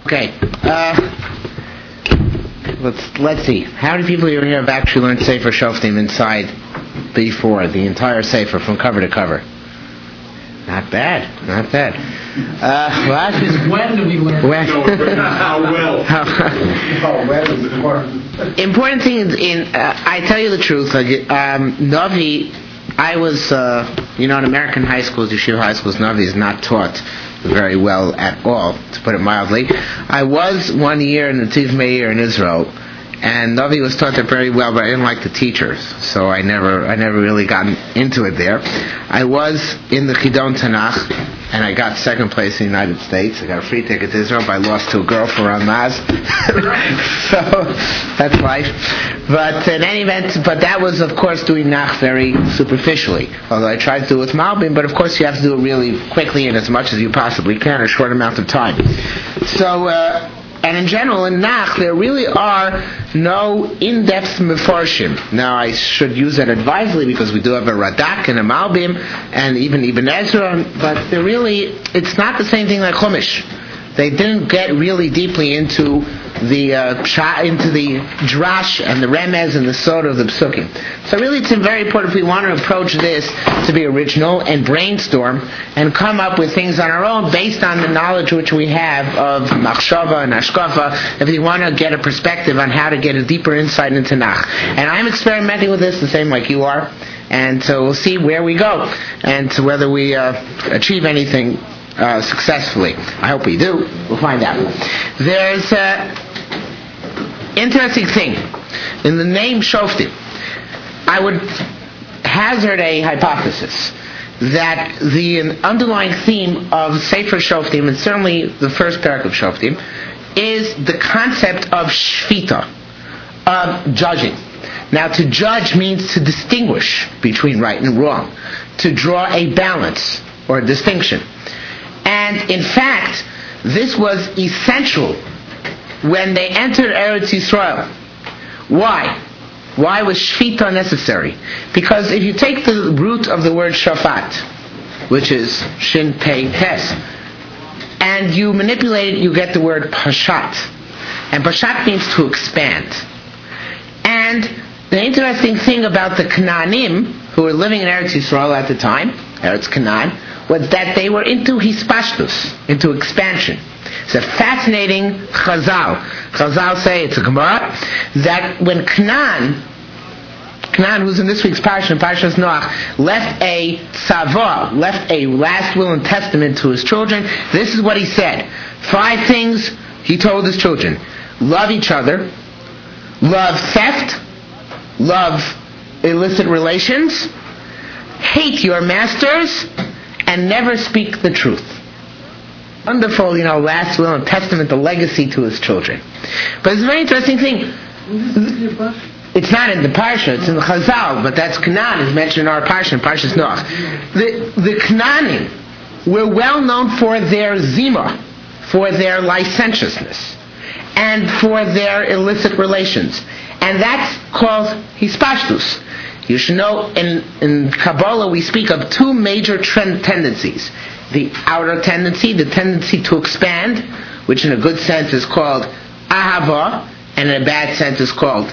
Okay. Let's see. How many people here have actually learned Sefer Shoftim inside before the entire Sefer from cover to cover? Not bad. When do we learn? How well? Important thing I tell you the truth. Navi, I was, in American high schools, yeshiva high schools, Navi is not taught very well at all, to put it mildly. I was 1 year in the Tiv Meir in Israel, and Navi was taught there very well, but I didn't like the teachers, so I never really got into it there. I was in the Chidon Tanakh, and I got second place in the United States. I got a free ticket to Israel, but I lost to a girl for Ramaz. So that's life. But in any event, that was, of course, doing Nach very superficially. Although I tried to do it with Malbim, but of course you have to do it really quickly and as much as you possibly can in a short amount of time. So, and in general, in Nach, there really are no in-depth mefarshim. Now, I should use that advisedly because we do have a Radak and a Malbim and even Ibn Ezra, but it's not the same thing like Chumash. They didn't get really deeply into the drash and the remez and the sod of the psukim. So really it's very important if we want to approach this to be original and brainstorm and come up with things on our own based on the knowledge which we have of machshava and ashkafa, if we want to get a perspective on how to get a deeper insight into Nach. And I'm experimenting with this the same like you are, and so we'll see where we go and whether we achieve anything successfully. I hope we do. We'll find out. There's an interesting thing. In the name Shoftim, I would hazard a hypothesis that the underlying theme of Sefer Shoftim, and certainly the first parak of Shoftim, is the concept of shvita, of judging. Now, to judge means to distinguish between right and wrong, to draw a balance or a distinction. And in fact, this was essential when they entered Eretz Yisrael. Why? Why was shvita necessary? Because if you take the root of the word shafat, which is shin pei tes, and you manipulate it, you get the word pashat. And pashat means to expand. And the interesting thing about the Canaanim, who were living in Eretz Yisrael at the time, Eretz Canaan, was that they were into hispashtus, into expansion. It's a fascinating chazal. Chazal say, it's a Gemara, that when Canaan, who's in this week's Parashas Noach, left a tzava, left a last will and testament to his children, this is what he said. 5 things he told his children. Love each other, love theft, love illicit relations, hate your masters, and never speak the truth. Wonderful, last will and testament, the legacy to his children. But it's a very interesting thing. It's not in the Parsha, it's in the Chazal, but that's Canaan, is mentioned in our Parsha, Parshas Noach. The Canaanim were well known for their zima, for their licentiousness, and for their illicit relations. And that's called hispashtus. You should know, in Kabbalah we speak of 2 major tendencies. The outer tendency, the tendency to expand, which in a good sense is called ahava, and in a bad sense is called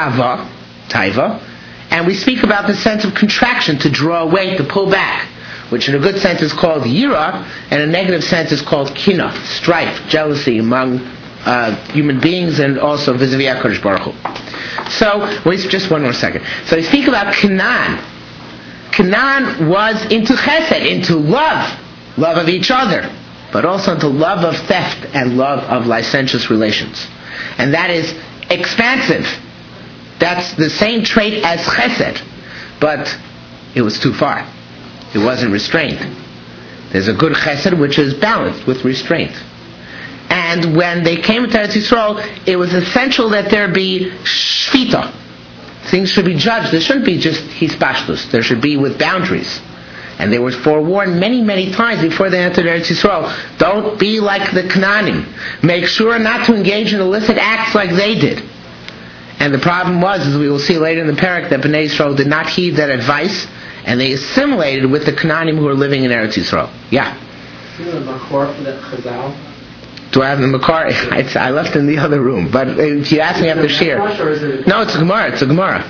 taiva. And we speak about the sense of contraction, to draw away, to pull back, which in a good sense is called yira, and in a negative sense is called kina, strife, jealousy among human beings and also vis-a-vis HaKadosh Baruch Hu. So, wait just one more second. So we speak about Canaan. Canaan was into chesed, into love of each other, but also into love of theft and love of licentious relations. And that is expansive. That's the same trait as chesed, but it was too far. It wasn't restrained. There's a good chesed which is balanced with restraint. And when they came to Eretz Yisrael, it was essential that there be shvita. Things should be judged. There shouldn't be just hispashtus. There should be with boundaries. And they were forewarned many, many times before they entered Eretz Yisrael. Don't be like the Canaanim. Make sure not to engage in illicit acts like they did. And the problem was, as we will see later in the parak, that Bnei Yisrael did not heed that advice, and they assimilated with the Canaanim who were living in Eretz Yisrael. Yeah? The Makor for that Chazal Do I have the Makar? I left in the other room. But if you ask me after shir. No, it's a Gemara. It's a Gemara.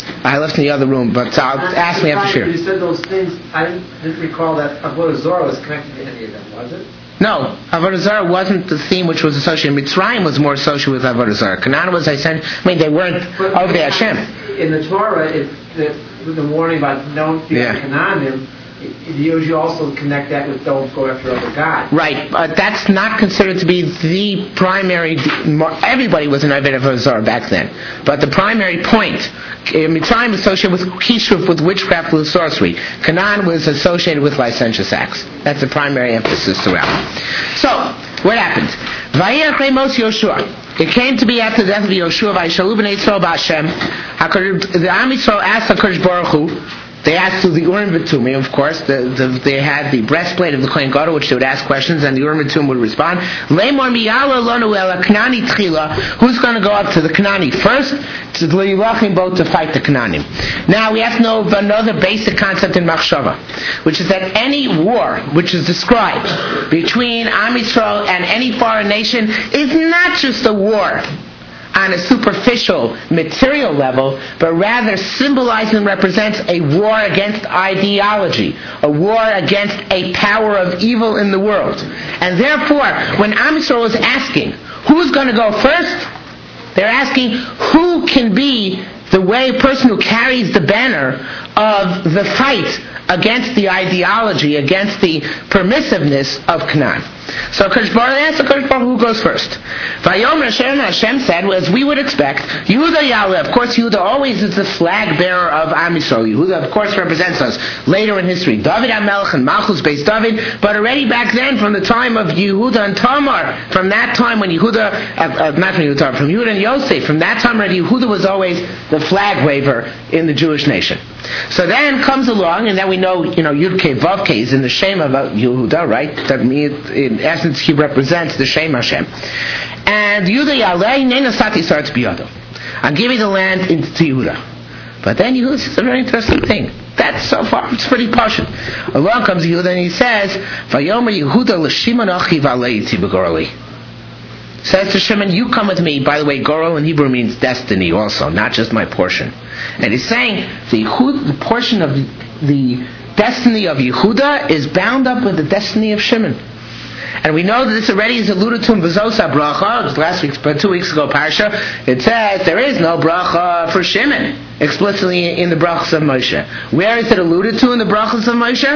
I left in the other room, but ask me after shir. You said those things. I didn't recall that Avodah Zarah was connected to any of them, was it? No, Avodah Zarah wasn't the theme which was associated. Mitzrayim was more associated with Avodah Zarah. Canaan was, they weren't over the Hashem. In the Torah, the warning about don't be Canaanim, you also connect that with don't go after other gods. Right, but that's not considered to be the primary. Everybody was an Avodah Zarah back then, but the primary point, Mitzrayim was associated with Kishuv, with witchcraft, with sorcery. Canaan was associated with licentious acts. That's the primary emphasis throughout. So, what happened? Vayachrei Mos Yoshua. It came to be after the death of Yoshua. Vayishalu b'nei Yisrael b'Hashem. The Am Yisrael asked HaKadosh Baruch Hu. They asked to the Urim V'Tumim, of course. They had the breastplate of the Kohen Gadol, which they would ask questions, and the Urim V'Tumim would respond. Leimor miyala lonu ela Knani tchila. Who's going to go up to the Knani first? To the Yilachim both to fight the Knanim. Now we have to know another basic concept in Machshava, which is that any war which is described between Am Yisrael and any foreign nation is not just a war on a superficial, material level, but rather symbolizes and represents a war against ideology, a war against a power of evil in the world. And therefore, when Am Yisrael is asking, who's going to go first? They're asking, who can be the person who carries the banner of the fight against the ideology, against the permissiveness of Canaan. So Kadosh Baruch asked Kadosh Baruch who goes first. Vayomer Hashem said, well, as we would expect, Yehuda Yaleh. Of course, Yehuda always is the flag bearer of Am Yisrael. Yehuda, of course, represents us later in history. David HaMelech and Malchus based David, but already back then, from the time of Yehuda and Tamar, from that time when Yehuda, from Yehuda and Yosef, from that time already, Yehuda was always the flag waver in the Jewish nation. So then comes along, and then we know, Yud Kei Vav Kei is in the Shem of Yehuda, right? That means, in essence, he represents the Shem Hashem. And Yehuda Yalei Nenasati starts biyado. I'm giving the land to Yehuda. But then Yehuda says a very interesting thing. That's so far, it's pretty posh. Along comes Yehuda and he says, Vayomer Yehuda l'Shimon achi v'aleiti b'gorali. Says to Shimon, you come with me. By the way, Goral in Hebrew means destiny also, not just my portion. And he's saying the portion of the destiny of Yehuda is bound up with the destiny of Shimon. And we know that this already is alluded to in Bezosa Bracha. Last week's, 2 weeks ago, Parsha. It says there is no bracha for Shimon explicitly in the brachas of Moshe. Where is it alluded to in the brachas of Moshe?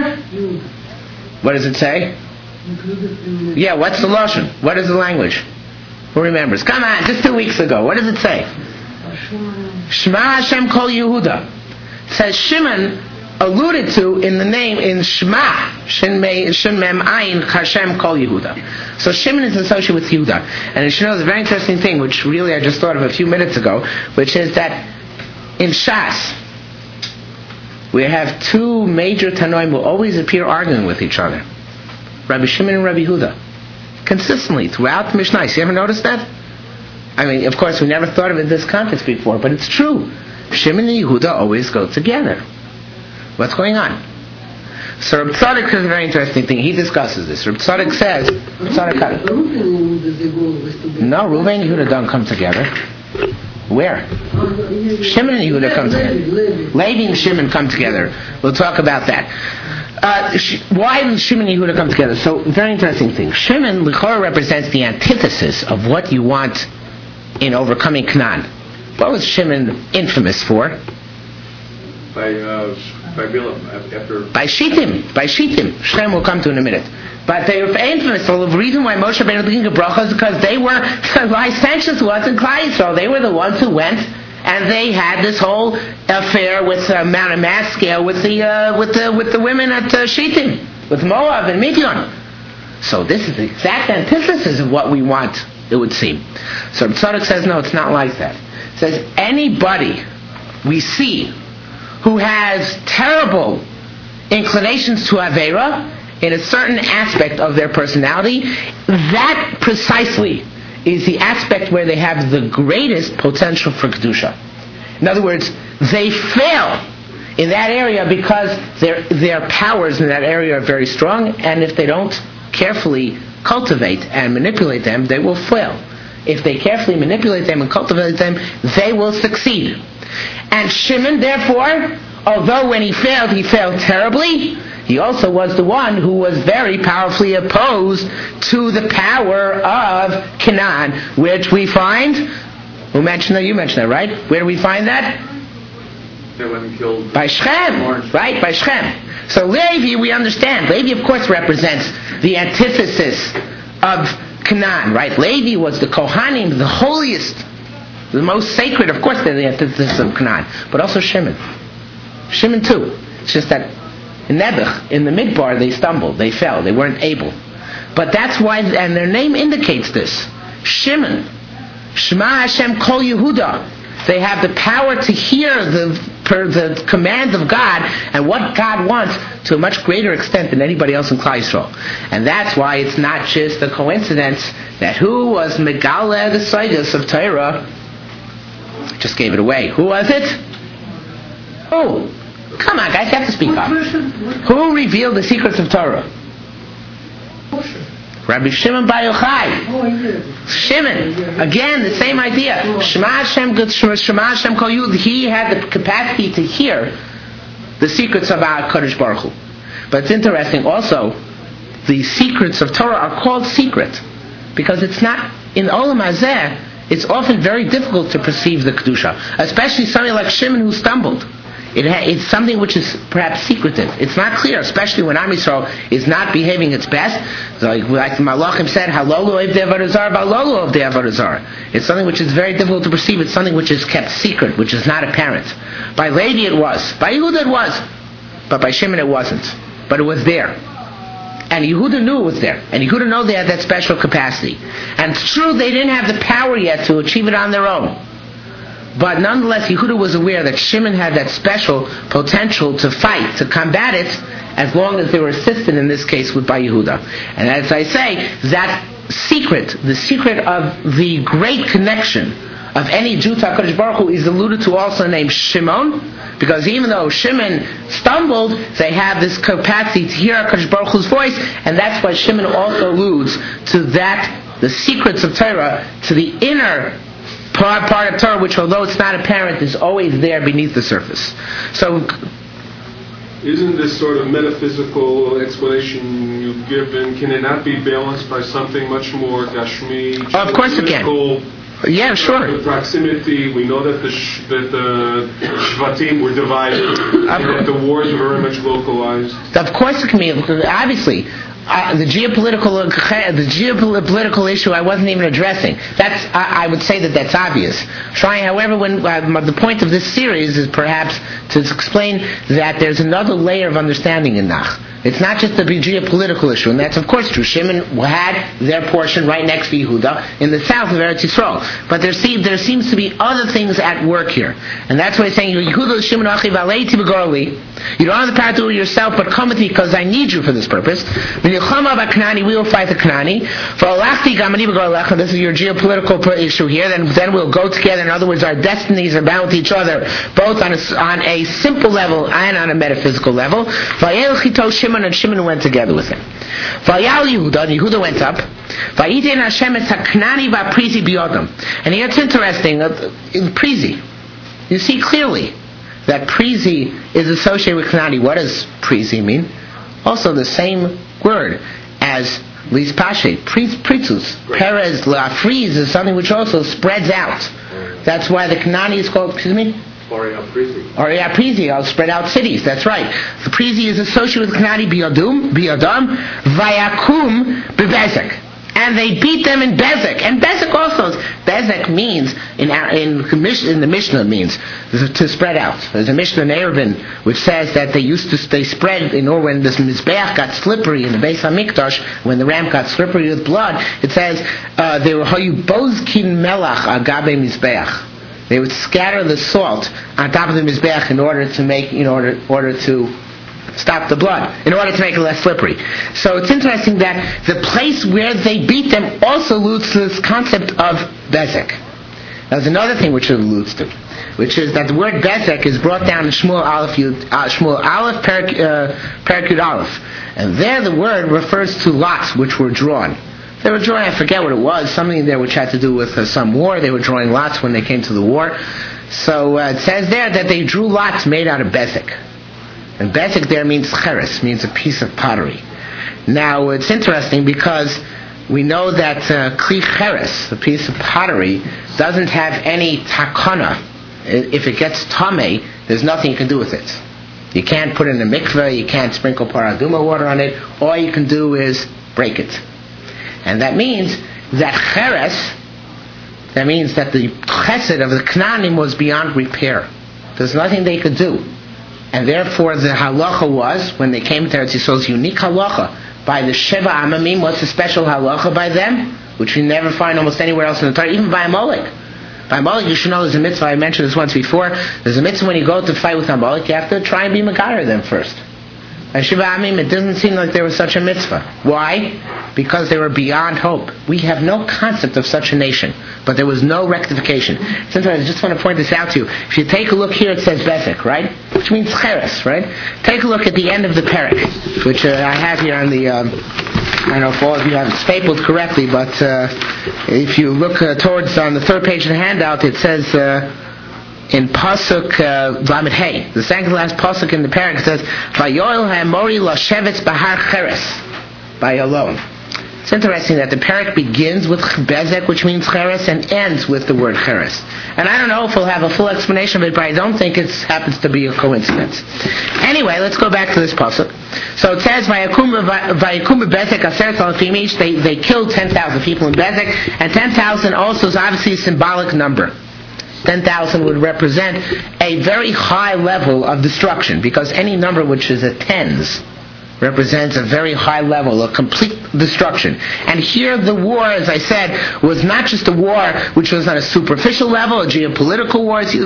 What does it say? Yeah, what's the lashon? What is the language? Who remembers? Come on, just 2 weeks ago. What does it say? Shema Hashem Kol Yehuda. It says Shimon alluded to in the name in Shema, Shin Mem Ayin Hashem Kol Yehuda. So Shimon is associated with Yehuda. And you should know, there's a very interesting thing, which really I just thought of a few minutes ago, which is that in Shas, we have two major Tanoim who always appear arguing with each other. Rabbi Shimon and Rabbi Yehuda. Consistently, throughout the Mishnah. You ever noticed that? I mean, of course, we never thought of it in this context before, but it's true. Shimon and Yehuda always go together. What's going on? So Reb Tzadok says a very interesting thing. He discusses this. Reb Tzadok says, no, Reuven and Yehuda don't come together. Where? Shimon and Yehuda come together. Levi and Shimon come together. We'll talk about that. Why does Shimon and Yehuda come together? So, very interesting thing. Shimon, L'chora, represents the antithesis of what you want in overcoming Canaan. What was Shimon infamous for? By Shittim. Shem will come to in a minute. But they were infamous. So the reason why Moshe Rabbeinu began to bracha is because they were licentious ones in Klal Yisrael. They were the ones who went and they had this whole affair with Mount Mass scale with the women at Shittim, with Moab and Midian. So this is the exact antithesis of what we want, it would seem. So Tzadok says, no, it's not like that. It says anybody we see who has terrible inclinations to Aveira in a certain aspect of their personality, that precisely is the aspect where they have the greatest potential for Kedusha. In other words, they fail in that area because their powers in that area are very strong, and if they don't carefully cultivate and manipulate them, they will fail. If they carefully manipulate them and cultivate them, they will succeed. And Shimon, therefore, although when he failed terribly, he also was the one who was very powerfully opposed to the power of Canaan, which we find, who mentioned that? You mentioned that, right? Where do we find that? When he killed by Shechem, right? By Shechem. So Levi, we understand. Levi, of course, represents the antithesis of Canaan, right? Levi was the Kohanim, the holiest, the most sacred. Of course, they're the antithesis of Canaan. But also Shimon. Shimon too. It's just that in Nebuch, in the Midbar, they stumbled, they fell, they weren't able. But that's why, and their name indicates this. Shimon. Shema Hashem Kol Yehuda. They have the power to hear the commands of God and what God wants to a much greater extent than anybody else in Klal Yisrael. And that's why it's not just a coincidence that who was Megaleh the Saigas of Torah just gave it away. Who was it? Who? Come on, guys, you have to speak up. Who revealed the secrets of Torah? Rabbi Shimon Bar Yochai. Shimon. Again, the same idea. Shema Hashem Kol Yud. He had the capacity to hear the secrets of our Kadosh Baruch Hu. But it's interesting also, the secrets of Torah are called secret because it's not, in Olam Hazeh, it's often very difficult to perceive the Kedusha. Especially somebody like Shimon who stumbled. It's something which is perhaps secretive. It's not clear, especially when Am Yisrael is not behaving its best. So like the Malachim said, Halolu of the Avodah Zarah, Balolu of the Avodah Zarah. It's something which is very difficult to perceive. It's something which is kept secret, which is not apparent. By Levi it was. By Yehuda it was. But by Shimon it wasn't. But it was there. And Yehuda knew it was there. And Yehuda knew they had that special capacity. And it's true, they didn't have the power yet to achieve it on their own. But nonetheless, Yehuda was aware that Shimon had that special potential to fight, to combat it, as long as they were assisted in this case by Yehuda. And as I say, that secret, the secret of the great connection of any Jew to HaKadosh Baruch Hu is alluded to also named Shimon, because even though Shimon stumbled, they have this capacity to hear HaKadosh Baruch Hu's voice, and that's why Shimon also alludes to that, the secrets of Torah, to the inner part of Torah, which although it's not apparent, is always there beneath the surface. So, isn't this sort of metaphysical explanation you've given, can it not be balanced by something much more Gashmi? Of course it can. Yeah, sure. The proximity, we know that the Shvatim were divided, and that the wars were very much localized. Of course it can be, obviously. The geopolitical issue I wasn't even addressing. I would say that's obvious. However, when the point of this series is perhaps to explain that there's another layer of understanding in Nach. It's not just the geopolitical issue, and that's of course true. Shimon had their portion right next to Yehuda in the south of Eretz Yisrael. But there seems to be other things at work here. And that's why he's saying, Yehuda Shimon Achi Valeiti Begorli. You don't have the power to do it yourself, but come with me because I need you for this purpose. We will fight the Kanani. This is your geopolitical issue here. Then we'll go together. In other words, our destinies are bound to each other, both on a simple level and on a metaphysical level. And Shimon went together with him. Yehuda went up. And here it's interesting, in Prizi, you see clearly that Prizi is associated with Kanani. What does Prizi mean? Also the same word as Lis Pashe, Pritzus. Perez La Friz is something which also spreads out. That's why the Kanani is called, Oriya Prizi, I'll spread out cities, that's right. The Prizi is associated with Kanani Biadam, Vayakum Bebezek. And they beat them in Bezek. And Bezek also, Bezek means, in the Mishnah means, to spread out. There's a Mishnah in Eruvin which says that they spread, when this Mizbeach got slippery in the Beis HaMikdash, when the ram got slippery with blood, it says, they were Hayu Bozkin Melach Agabe Mizbeach. They would scatter the salt on top of the Mizbeach in order to stop the blood, in order to make it less slippery. So it's interesting that the place where they beat them also alludes to this concept of Bezek. There's another thing which it alludes to, which is that the word Bezek is brought down in Shmuel Aleph, Perak Yud Aleph. And there the word refers to lots which were drawn. They were drawing, I forget what it was, something there which had to do with some war. They were drawing lots when they came to the war. So it says there that they drew lots made out of bezek. And bezek there means cheres, means a piece of pottery. Now it's interesting because we know that kli cheres, the piece of pottery, doesn't have any takana. If it gets tameh, there's nothing you can do with it. You can't put it in a mikveh, you can't sprinkle paraduma water on it. All you can do is break it. And that means that cheres, that means that the chesed of the Knaanim was beyond repair. There's nothing they could do. And therefore the halacha was, when they came to Eretz Yisrael's unique halacha, by the Sheva Amamim, what's the special halacha by them? Which we never find almost anywhere else in the Torah, even by Amalek. By Amalek, you should know there's a mitzvah, I mentioned this once before, there's a mitzvah when you go to fight with Amalek, you have to try and be Megarer them first. And Sheva Amim, it doesn't seem like there was such a mitzvah. Why? Because they were beyond hope. We have no concept of such a nation, but there was no rectification. Sometimes I just want to point this out to you. If you take a look here, it says bezek, right? Which means cheres, right? Take a look at the end of the parak, which I have here on the, I don't know if all of you have it stapled correctly, but if you look towards on the third page of the handout, it says, in Pasuk Lamed Hey, the second last Pasuk in the parak says, Vayoel ha'amori lashevetz bahar cheres, by alone. It's interesting that the parak begins with bezek, which means cheres, and ends with the word cheres. And I don't know if we'll have a full explanation of it, but I don't think it happens to be a coincidence. Anyway, let's go back to this pasuk. So it says, Vayakum bezek aseret alafim ish, they killed 10,000 people in Bezek, and 10,000 also is obviously a symbolic number. 10,000 would represent a very high level of destruction, because any number which is a tens represents a very high level of complete destruction. And here the war, as I said, was not just a war which was on a superficial level, a geopolitical war, as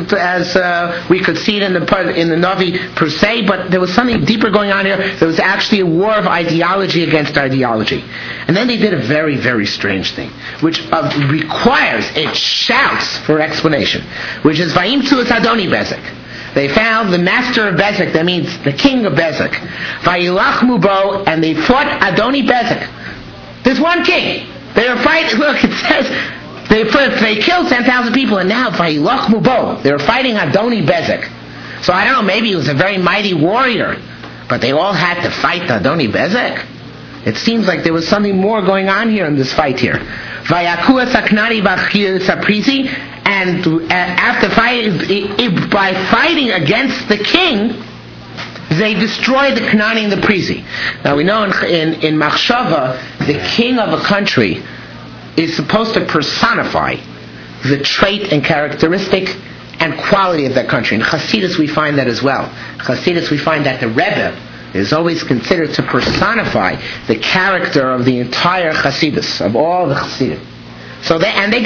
we could see it in the Navi per se, but there was something deeper going on here. There was actually a war of ideology against ideology. And then they did a very, very strange thing, which requires, it shouts for explanation, which is Vayim Tzuas Adoni Bezek. They found the master of Bezek, that means the king of Bezek. Vayilachmu bo, and they fought Adoni Bezek. There's one king. They were fighting, look, it says, they killed 10,000 people, and now Vayilachmu bo, they were fighting Adoni Bezek. So I don't know, maybe he was a very mighty warrior, but they all had to fight Adoni Bezek. It seems like there was something more going on here in this fight here. Vayakua saknani b'achir saprizi, and after fighting, by fighting against the king, they destroyed the Knani and the Prizi. Now we know in Machshava, the king of a country is supposed to personify the trait and characteristic and quality of that country. In Chassidus we find that as well. In Chassidus we find that the Rebbe is always considered to personify the character of the entire Chassidus, of all the Chassidim. So I don't know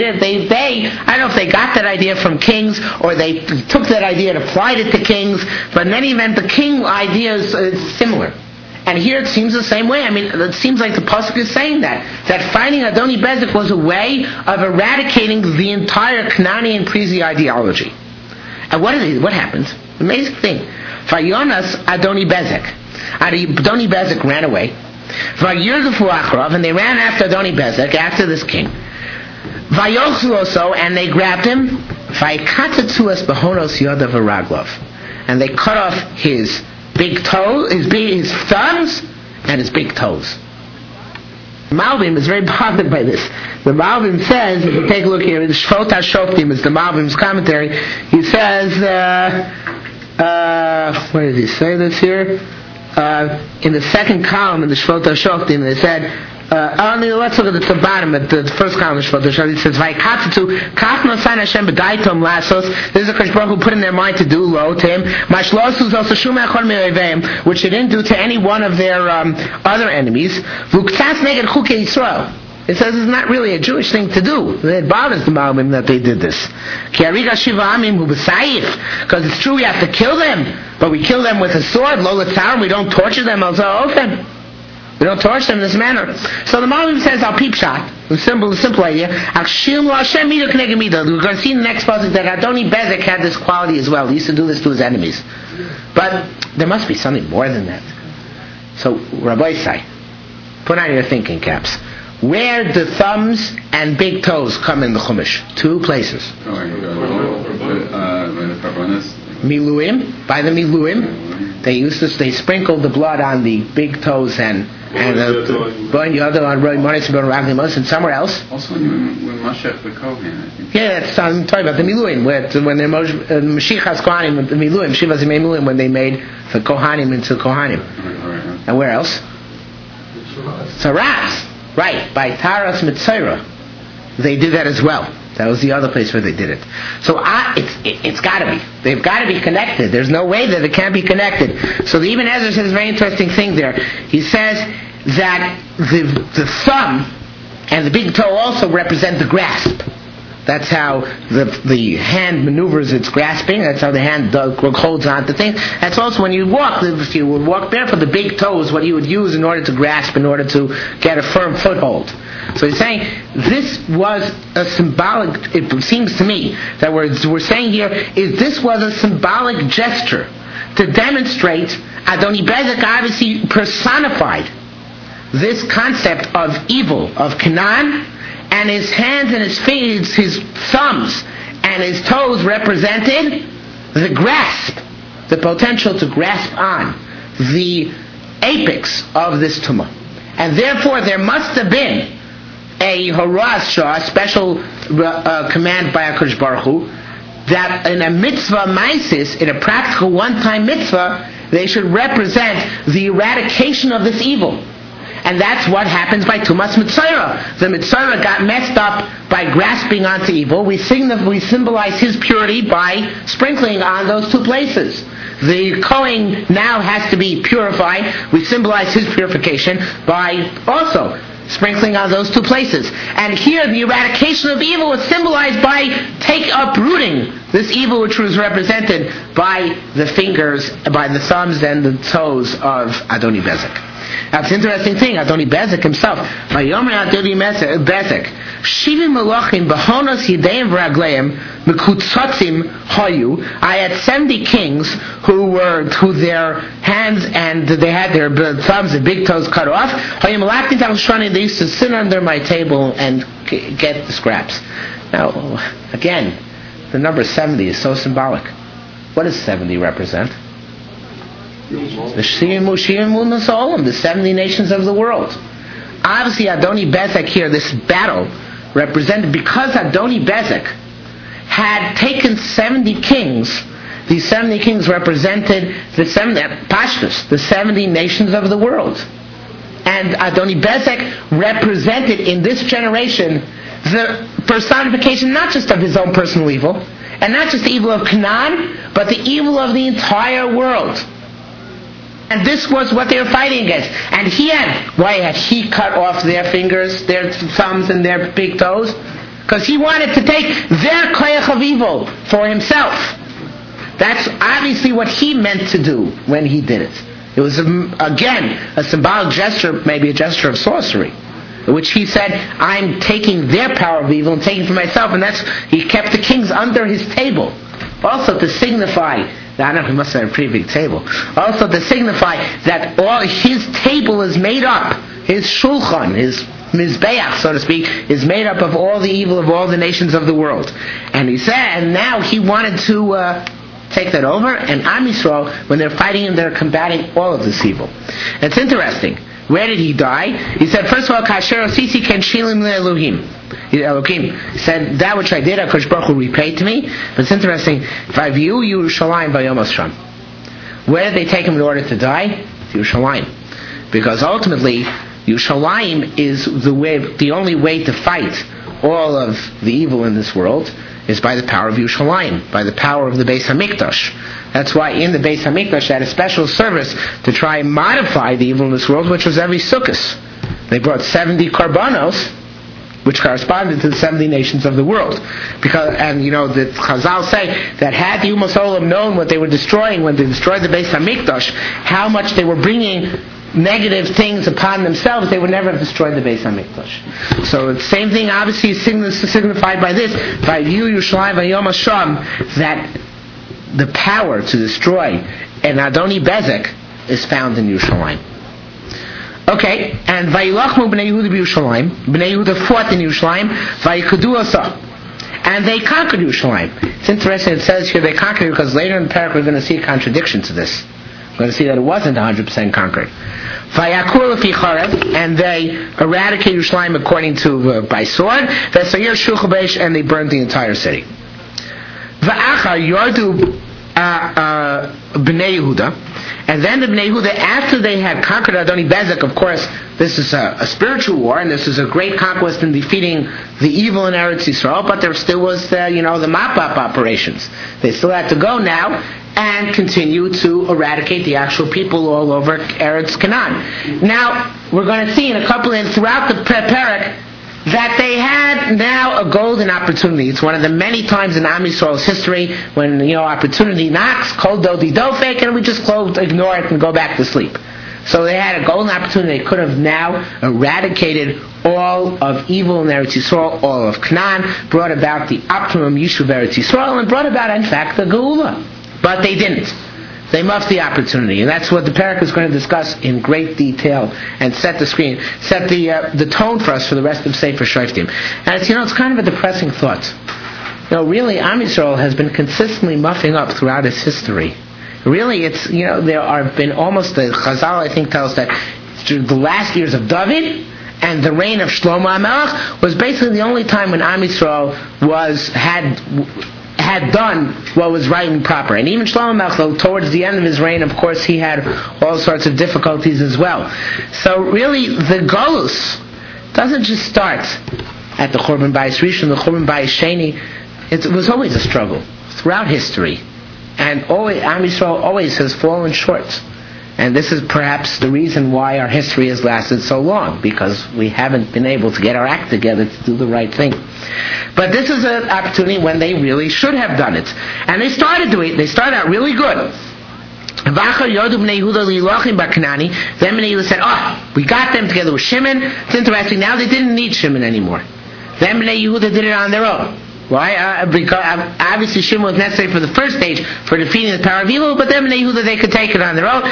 if they got that idea from kings, or they took that idea and applied it to kings, but in any event, the king idea is similar. And here it seems the same way. I mean, it seems like the Pasuk is saying that fighting Adoni Bezek was a way of eradicating the entire Knani and Prizi ideology. And what happens? Amazing thing. Vayonas Adoni Bezek. Adoni Bezek ran away. Vayirdufu achrav, and they ran after Adoni Bezek, after this king. Vayochzu also, and they grabbed him. Vaykatetzuas behonos yodav v'raglov, and they cut off his big toe, his thumbs, and his big toes. Malbim is very bothered by this. The Malbim says, if you take a look here, the Shvot HaShoftim is the Malbim's commentary. He says, where did he say this here? In the second column in the Shvot HaShoftim, they said, let's look at the bottom, at the first column of Shvot HaShoftim. It says, Vaykatetzu, kach nosan Hashem b'daitom lasos. This is a Kosh Baruch Hu put in their mind to do lo to him. Mashlosus also shum echol me'oveim, which they didn't do to any one of their other enemies. V'uktzas neged chukei Yisrael. It says it's not really a Jewish thing to do. It bothers the Malbim that they did this. Because it's true we have to kill them, but we kill them with a sword, lo l'tzarim, we don't torture them, also we don't torture them in this manner. So the Malbim says, I'll peep shot. The simple idea. We're going to see in the next passage that Adoni Bezek had this quality as well. He used to do this to his enemies. But there must be something more than that. So, Rabbi Isai, put on your thinking caps. where the thumbs and big toes come in the Chumash. 2 places. Miluim, by the Miluim, they sprinkled the blood on the big toes and the other on Roy Monis and somewhere else. Also when Mashiach the Kohen, I think. Yeah, that's I'm talking about the Miluim, when the Mashiach's Kohanim, the Miluim, Shivas Miluim, when they made the Kohanim into Kohanim. Right. And where else? Saras, right, by Taras Mitzayra. They did that as well. That was the other place where they did it. So it's got to be. They've got to be connected. There's no way that it can't be connected. So the Ibn Ezra says a very interesting thing there. He says that the thumb and the big toe also represent the grasp. That's how the hand maneuvers its grasping. That's how the hand holds on to things. That's also when you walk. If you would walk barefoot, the big toe is what you would use in order to grasp, in order to get a firm foothold. So he's saying this was a symbolic. It seems to me that we're saying here is this was a symbolic gesture to demonstrate Adoni Bezek obviously personified this concept of evil of Canaan. And his hands and his feet, his thumbs and his toes represented the grasp, the potential to grasp on the apex of this tumah. And therefore there must have been a horaz shah, a special command by HaKadosh Baruch Hu, that in a mitzvah maisis, in a practical one-time mitzvah, they should represent the eradication of this evil. And that's what happens by Tumas Mitzayra. The Mitzayra got messed up by grasping onto evil. We symbolize his purity by sprinkling on those 2 places. The Kohen now has to be purified. We symbolize his purification by also sprinkling on those 2 places. And here the eradication of evil was symbolized by uprooting this evil which was represented by the fingers, by the thumbs and the toes of Adoni Bezek. That's an interesting thing. Adoni Bezek himself, Vayomer Adoni Bezek, Shivim Melachim Behonos Yideim V'Ragleim Mekutzotzim Hayu. I had 70 kings who their hands and they had their thumbs and big toes cut off. They used to sit under my table and get the scraps. Now, again, the number 70 is so symbolic. What does 70 represent? The 70 nations of the world. Obviously, Adoni Bezek here, this battle represented, because Adoni Bezek had taken 70 kings, these 70 kings represented the 70 nations of the world. And Adoni Bezek represented in this generation the personification not just of his own personal evil, and not just the evil of Canaan, but the evil of the entire world. And this was what they were fighting against. And why had he cut off their fingers, their thumbs, and their big toes? Because he wanted to take their koyach of evil for himself. That's obviously what he meant to do when he did it. It was, again, a symbolic gesture, maybe a gesture of sorcery, in which he said, I'm taking their power of evil and taking it for myself. And he kept the kings under his table. Also to signify, I don't know, he must have a pretty big table. Also to signify that all his table is made up, his shulchan, his mizbeach, so to speak, is made up of all the evil of all the nations of the world. And he said, and now he wanted to take that over, and Am Yisrael, when they're fighting him, they're combating all of this evil. It's interesting. Where did he die? He said, first of all, Kasher Osisi Ken Shilim Elohim. Elohim said, that which I did, HaKadosh Baruch Hu repaid to me. But it's interesting. Vayu Yerushalayim Bayom Sham. Where did they take him in order to die? To Yerushalayim. Because ultimately, Yerushalayim is the only way to fight all of the evil in this world is by the power of Yerushalayim, by the power of the Beis HaMikdash. That's why in the Beis HaMikdash they had a special service to try and modify the evil in this world, which was every Sukkos. They brought 70 korbanos, which corresponded to the 70 nations of the world. The Chazal say that had the Umas Olam known what they were destroying when they destroyed the Beis HaMikdash, how much they were bringing negative things upon themselves, they would never have destroyed the Beis HaMikdash. So the same thing obviously is signified by this, by you, Yerushalayim, Vayom Hasham, that the power to destroy an Adoni Bezek is found in Yerushalayim. Okay, and Vayilachmu Bnei Yehuda b'Yushalayim. Bnei Yehuda fought in Yerushalayim. Vayikadu Asa. And they conquered Yerushalayim. It's interesting, it says here they conquered because later in the parak we're going to see a contradiction to this. We're going to see that it wasn't 100% conquered. Vayakur lefi Charev, and they eradicated Yerushalayim according to by sword. V'sayir shulcha b'esh, and they burned the entire city. Va'achar yardu Bnei Yehuda, and then the Bnei Yehuda, after they had conquered Adoni Bezek, of course, this is a spiritual war, and this is a great conquest in defeating the evil in Eretz Yisrael, but there still was the mop-up operations. They still had to go now and continue to eradicate the actual people all over Eretz Canaan. Now, we're going to see in a couple of throughout the parak that they had now a golden opportunity. It's one of the many times in Am Yisrael's history when opportunity knocks, kol dodi dofek, and we just ignore it and go back to sleep. So they had a golden opportunity. They could have now eradicated all of evil in Eretz Yisrael, all of Canaan, brought about the optimum Yishuv Eretz Yisrael, and brought about, in fact, the Geula. But they didn't. They muffed the opportunity, and that's what the parak is going to discuss in great detail and set the tone for us for the rest of Sefer Shoftim. And it's kind of a depressing thought. Really, Am Yisrael has been consistently muffing up throughout its history. Really, it's there have been almost the Chazal I think tells that through the last years of David and the reign of Shlomo HaMelech was basically the only time when Am Yisrael had done what was right and proper. And even Shlomo HaMelech, towards the end of his reign, of course, he had all sorts of difficulties as well. So really, the Golus doesn't just start at the Churban Bayis Rishon, the Churban Bayis Sheni. It was always a struggle throughout history. And Am Yisrael always has fallen short. And this is perhaps the reason why our history has lasted so long, because we haven't been able to get our act together to do the right thing. But this is an opportunity when they really should have done it. And they started doing it. They started out really good. Then Bnei Yehuda said, we got them together with Shimon. It's interesting, now they didn't need Shimon anymore. Then Bnei Yehuda did it on their own. Why? Because obviously Shimon was necessary for the first stage for defeating the power of evil, but then Bnei Yehuda they could take it on their own.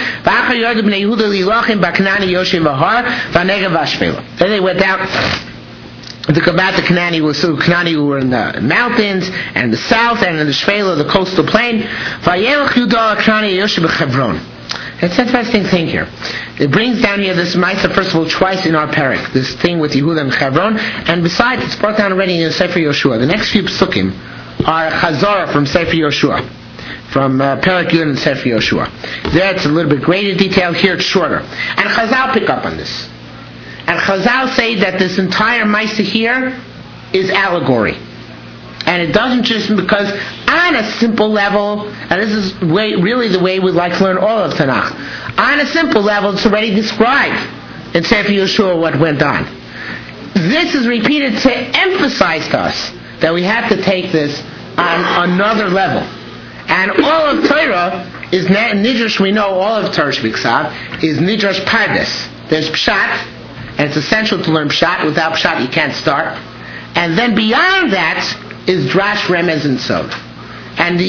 Then they went out to combat the Kanani who were in the mountains and the south and in the Shvela, the coastal plain. It's an interesting thing here. It brings down here this Maisa, first of all, twice in our parak, this thing with Yehuda and Hebron, and besides, it's brought down already in Sefer Yoshua. The next few psukim are Chazorah from Sefer Yoshua, from Parak Yud and Sefer Yoshua. There it's a little bit greater detail, here it's shorter. And Chazal pick up on this. And Chazal say that this entire Maisa here is allegory. And it doesn't just because on a simple level, and this is really the way we'd like to learn all of Tanakh, on a simple level it's already described in Sefer Yeshua what went on. This is repeated to emphasize to us that we have to take this on another level. And all of Torah is Nidrash, we know all of Torah Shviksav is Nidrash Pardes. There's Pshat, and it's essential to learn Pshat. Without Pshat you can't start. And then beyond that is Drash, Remez, and Sod. And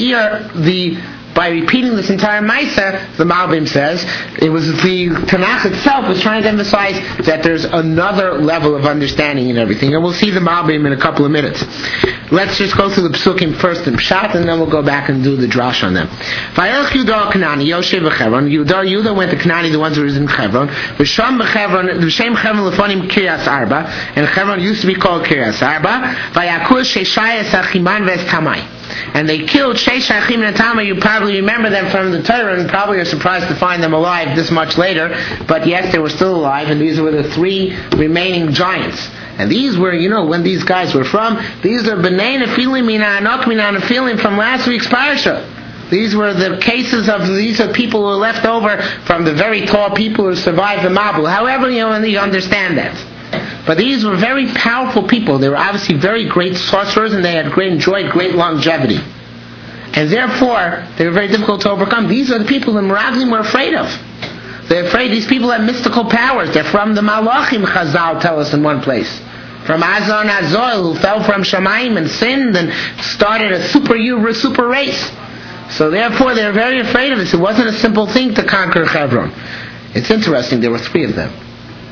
by repeating this entire Maisa, the Malbim says, it was the Tanakh itself was trying to emphasize that there's another level of understanding in everything. And we'll see the Malbim in a couple of minutes. Let's just go through the Psukim first in Pshat, and then we'll go back and do the Drash on them. Vayelch Yehuda Kanani, Yoshev B'Chevron. Yehuda went to Kanani, the ones who were in Chevron. V'sham B'Chevron, V'shem Chevron Lefonim Kiryas Arba, and Chevron used to be called Kiryas Arba. Vayakur Sheshayas Achiman Ves Tamai. And they killed Sheish Achim and Tamai. You probably remember them from the Torah, and probably are surprised to find them alive this much later. But yes, they were still alive, and these were the three remaining giants. And these were, when these guys were from, these are B'nai Nephilim Mina Anok Mina Nephilim from last week's parasha. These were the cases of, these are people who were left over from the very tall people who survived the Mabul. However, you understand that. But these were very powerful people. They were obviously very great sorcerers, and they had enjoyed great longevity. And therefore, they were very difficult to overcome. These are the people the Meraglim were afraid of. They're afraid these people have mystical powers. They're from the Malachim, Chazal tell us in one place. From Azon Azoil, who fell from Shamayim and sinned and started a super race. So therefore, they're very afraid of this. It wasn't a simple thing to conquer Hebron. It's interesting, there were three of them.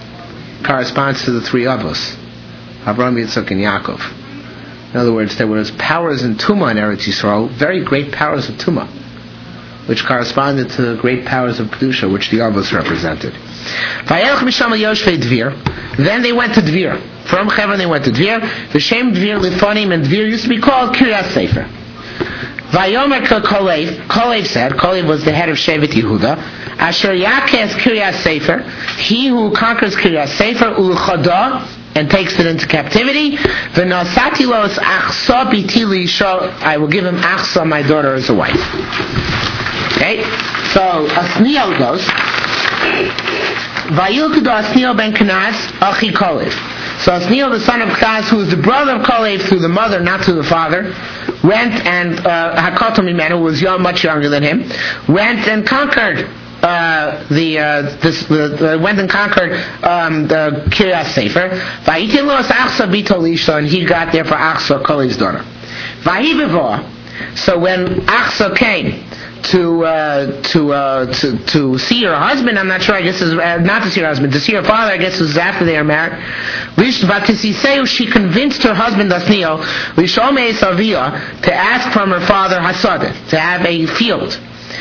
corresponds to the three Avos, Avraham, Yitzchak, and Yaakov. In other words, there was powers in Tumah in Eretz Yisrael, very great powers of Tumah, which corresponded to the great powers of Kedusha, which the Avos represented. Then they went to Dvir. From Hebron they went to Dvir. V'shem Dvir Lifonim, and Dvir used to be called Kiryas Sefer. Vayomer Kalev said, Kalev was the head of Shevet Yehuda, Asher Yakes Kiryas Sefer, he who conquers Kiryas Sefer, Ulchada, and takes it into captivity, V'nasati los Achsa biti li'isha, I will give him Achsa, my daughter, as a wife. Okay? So, Asniel goes, Vayilkudo Asniel ben Kenaz, Achi Kalev. So Asniel, the son of Kenaz, who is the brother of Kalev through the mother, not through the father, went and Hakotom Imenu, who was much younger than him, went and conquered the Kiryas Sefer. Vayitin lo Achsa bito li'isha, and he got there for Achsa, Kalev's daughter. Vayibevo. So when Achsa came to see her husband, I'm not sure, I guess not to see her husband, to see her father, I guess it was after they were married. She convinced her husband Asniel to ask from her father Hasadeh, to have a field.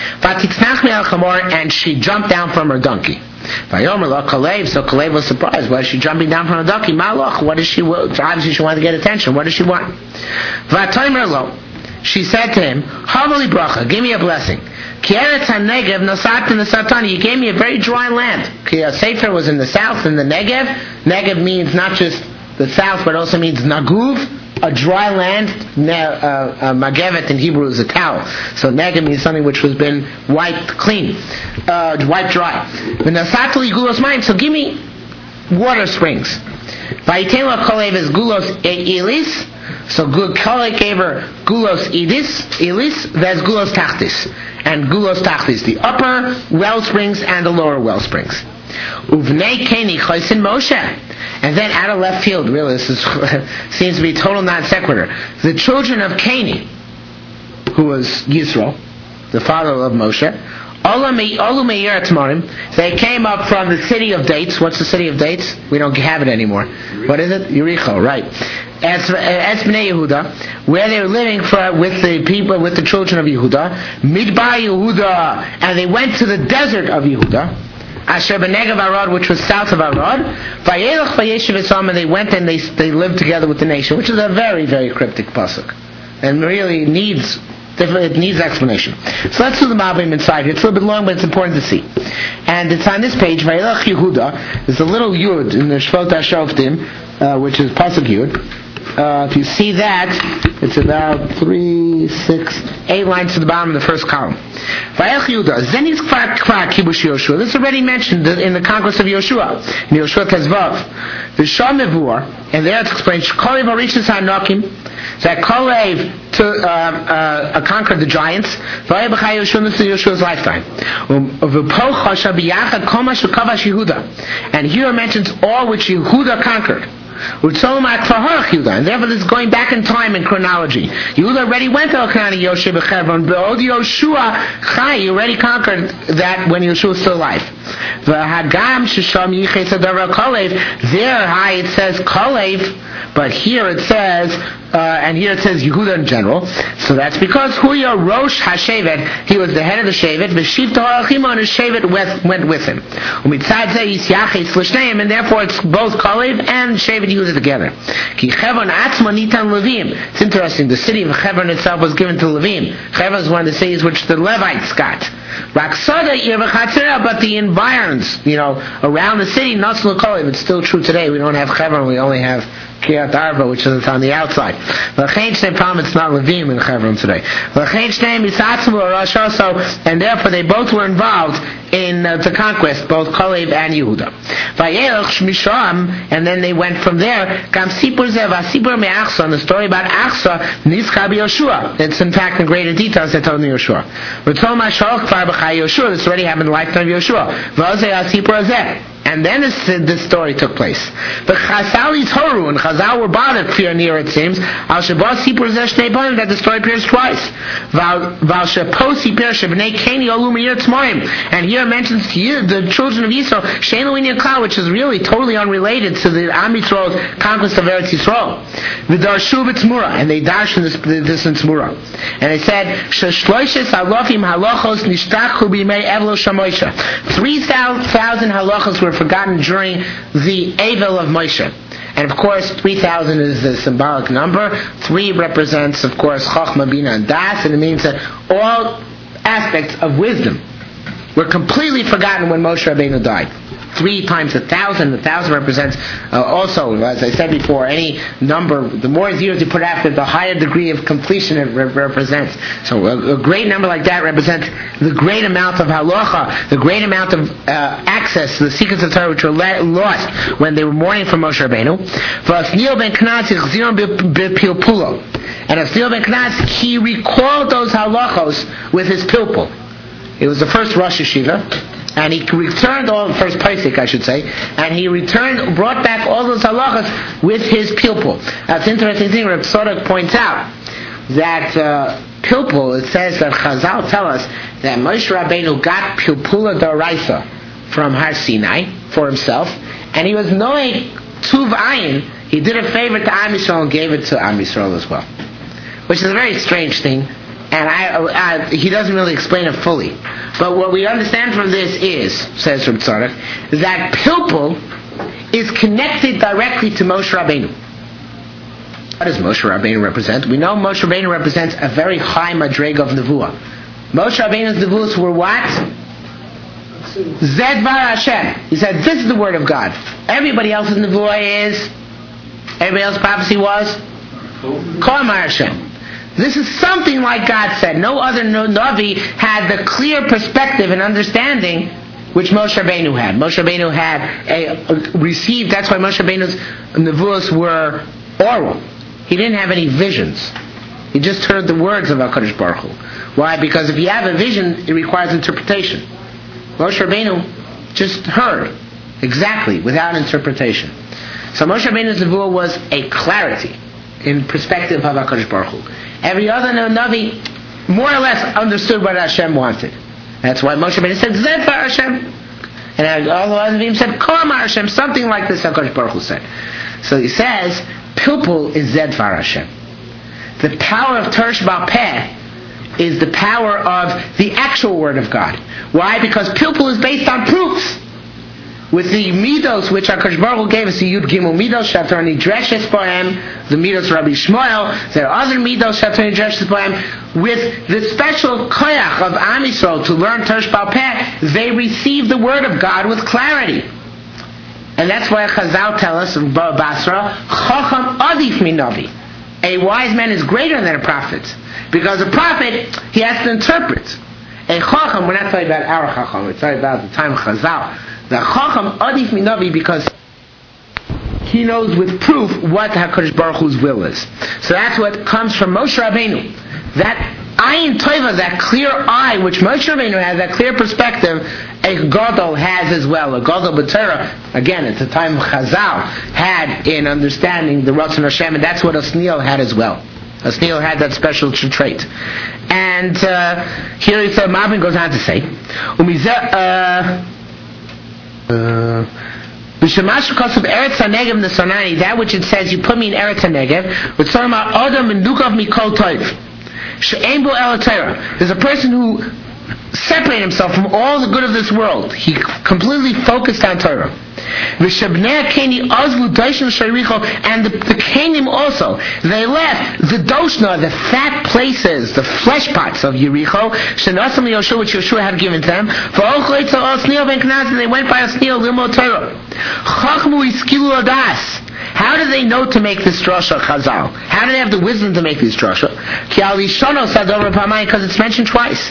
And she jumped down from her donkey. So Kalev was surprised. Why is she jumping down from her donkey? What does she want? Obviously she wanted to get attention. What does she want? She said to him, Havali bracha, give me a blessing. Ki eretz ha-Negev nasat in the Satani. You gave me a very dry land. Kiryas Sefer was in the south, in the Negev. Negev means not just the south, but also means Naguv, a dry land. Magevet in Hebrew is a towel. So Negev means something which has been wiped clean, wiped dry. V'nasatli gulos mayim. So give me water springs. Vayitela Kalev is gulos ilis. So Kalev gave her gulos ilis, that's gulos tachtis. And gulos tachtis, the upper well springs and the lower well springs. Uvnei Keni chaysin Moshe. And then out of left field, really, this seems to be total non sequitur. The children of Keni, who was Yisro, the father of Moshe, they came up from the city of dates. What's the city of dates? We don't have it anymore. What is it? Yericho, right. As Bnei Yehuda, where they were living with the people, with the children of Yehuda, Midbar Yehuda, and they went to the desert of Yehuda, Asher b'Negev Arad, which was south of Arad, Vayelach vayeshiv etzam, and they went and they lived together with the nation, which is a very, very cryptic pasuk, and really needs explanation. So let's do the Mabim inside here. It's a little bit long, but it's important to see. And it's on this page, Vayelach Yehuda, there's a little Yud in the Shvot HaShoftim, which is pasuk Yud. If you see that, it's about 3, 6, 8 lines to the bottom of the first column. This is already mentioned in the conquest of Yoshua, in Yoshua Tezvav. The Shah Mevur, and there it's explained, Kalev Arishas HaNokim, that Kalev conquered the giants. This is Yoshua's lifetime. And here it mentions all which Yehuda conquered. And therefore this is going back in time in chronology. Yehuda already went to Elkanah Yoshua b'Chevron, but Yoshua Chai, he already conquered that when Yoshua was still alive. There high it says Kalev, but here it says and here it says Yehuda in general. So that's because Huya Rosh HaShevet, he was the head of the Shevet, V'shivta Ha'achimo, and his Shevet went with him. And therefore it's both Kalev and Shevet Yehuda together. It's interesting, the city of Hebron itself was given to Levim. Hebron is one of the cities which the Levites got. But the environs, around the city, not Kalev, it's still true today. We don't have Hebron, we only have Kiryat Arba, which is on the outside. Problem, it's not Levim in Hebron today. And therefore they both were involved in the conquest, both Kalev and Yehuda. And then they went from there. On the story about Achsa, it's in fact in greater detail as I told in Yoshua. This already happened in the lifetime of Yoshua. And then this story took place. The Chazal is Horu, and Chazal were bothered fear near, it seems, Al Shabbos Sipur Zeshnei Boim, that the story appears twice. Val Shabbos Sipur Shebnei Keni Olu Meir Tzmoim. And here it mentions to you, the children of Yisrael, Sheinu Inyan Klal, which is really totally unrelated to the Am Yisrael's conquest of Eretz Yisrael. V'darshu B'tzmura, and they dashed in this in Tzmura. And they said, Sheshloishes Halofim Halachos Nishtachu B'mei Evlo Shamosha. 3,000 halachos were forgotten during the Avel of Moshe. And of course, 3,000 is the symbolic number. 3 represents, of course, Chochmah, Bina, and Das, and it means that all aspects of wisdom were completely forgotten when Moshe Rabbeinu died. 3 times 1,000. 1,000 represents also, as I said before, any number. The more zeros you put after, the higher degree of completion it represents. So a great number like that represents the great amount of halacha, the great amount of access to the secrets of Torah which were lost when they were mourning for Moshe Rabbeinu. And Asniel ben Knaz, he recalled those halachos with his pilpul. It was the first Rosh Yeshiva. And he returned first Pesach, I should say, and he brought back all those halachas with his pilpul. That's an interesting thing. Reb Tzadok points out that pilpul, it says that Chazal tell us that Moshe Rabbeinu got pilpula d'oraisa from Har Sinai for himself, and he was knowing Tuv Ayin, he did a favor to Am Yisrael and gave it to Am Yisrael as well. Which is a very strange thing. And he doesn't really explain it fully. But what we understand from this is, says Reb Tzadok, that pilpul is connected directly to Moshe Rabbeinu. What does Moshe Rabbeinu represent? We know Moshe Rabbeinu represents a very high madrega of nevuah. Moshe Rabbeinu's nevuahs were what? Zed Var Hashem. He said, this is the word of God. Everybody else's nevuah everybody else's prophecy was Kol Mar Hashem. This is something like God said. No other Navi had the clear perspective and understanding which Moshe Rabbeinu had. Moshe Rabbeinu had received, that's why Moshe Rabbeinu's nevuos were oral. He didn't have any visions. He just heard the words of HaKadosh Baruch Hu. Why? Because if you have a vision, it requires interpretation. Moshe Rabbeinu just heard exactly, without interpretation. So Moshe Rabbeinu's nevuah was a clarity in perspective of HaKadosh Baruch Hu. Every other Navi more or less understood what Hashem wanted. That's why Moshe Rabbeinu said, Zed Var Hashem. And all the other Navim said, Kol Mar Hashem, something like this HaKadosh Baruch Hu said. So he says, Pilpul is Zed Var Hashem. The power of Tersh Bal Peh is the power of the actual Word of God. Why? Because Pilpul is based on proofs. With the midos which HaKadosh Baruch Hu gave us, the Yud Gimel midos Shatar Nidreshes Bohem, the midos Rabbi Shmuel, there are other midos Shatar Nidreshes Bohem, with the special koyach of Am Yisrael to learn Tersh Bal Peh, they receive the word of God with clarity. And that's why Chazal tell us in Basra, Chacham Adif Minavi. A wise man is greater than a prophet. Because a prophet, he has to interpret. A Chacham, we're not talking about our Chacham, we're talking about the time of Chazal. The Chacham Adif Minavi, because he knows with proof what HaKadosh Baruch Hu's will is. So that's what comes from Moshe Rabbeinu. That Ayin Tova, that clear eye, which Moshe Rabbeinu has, that clear perspective, a Gadol has as well. A Gadol B'Torah, again, at the time of Chazal, had in understanding the Ratzon Hashem, and that's what Osniel had as well. Osniel had that special trait. And here it's Mavin goes on to say, that which it says, you put me in Eretz HaNegev, there's a person who separated himself from all the good of this world. He completely focused on Torah. And the Kenim also, they left the Doshna, the fat places, the flesh pots of Yericho, which Yeshua had given to them, and they went by Osniel Lilmod Torah. How do they know to make this drasha, Chazal? How do they have the wisdom to make this drasha? Because it's mentioned twice.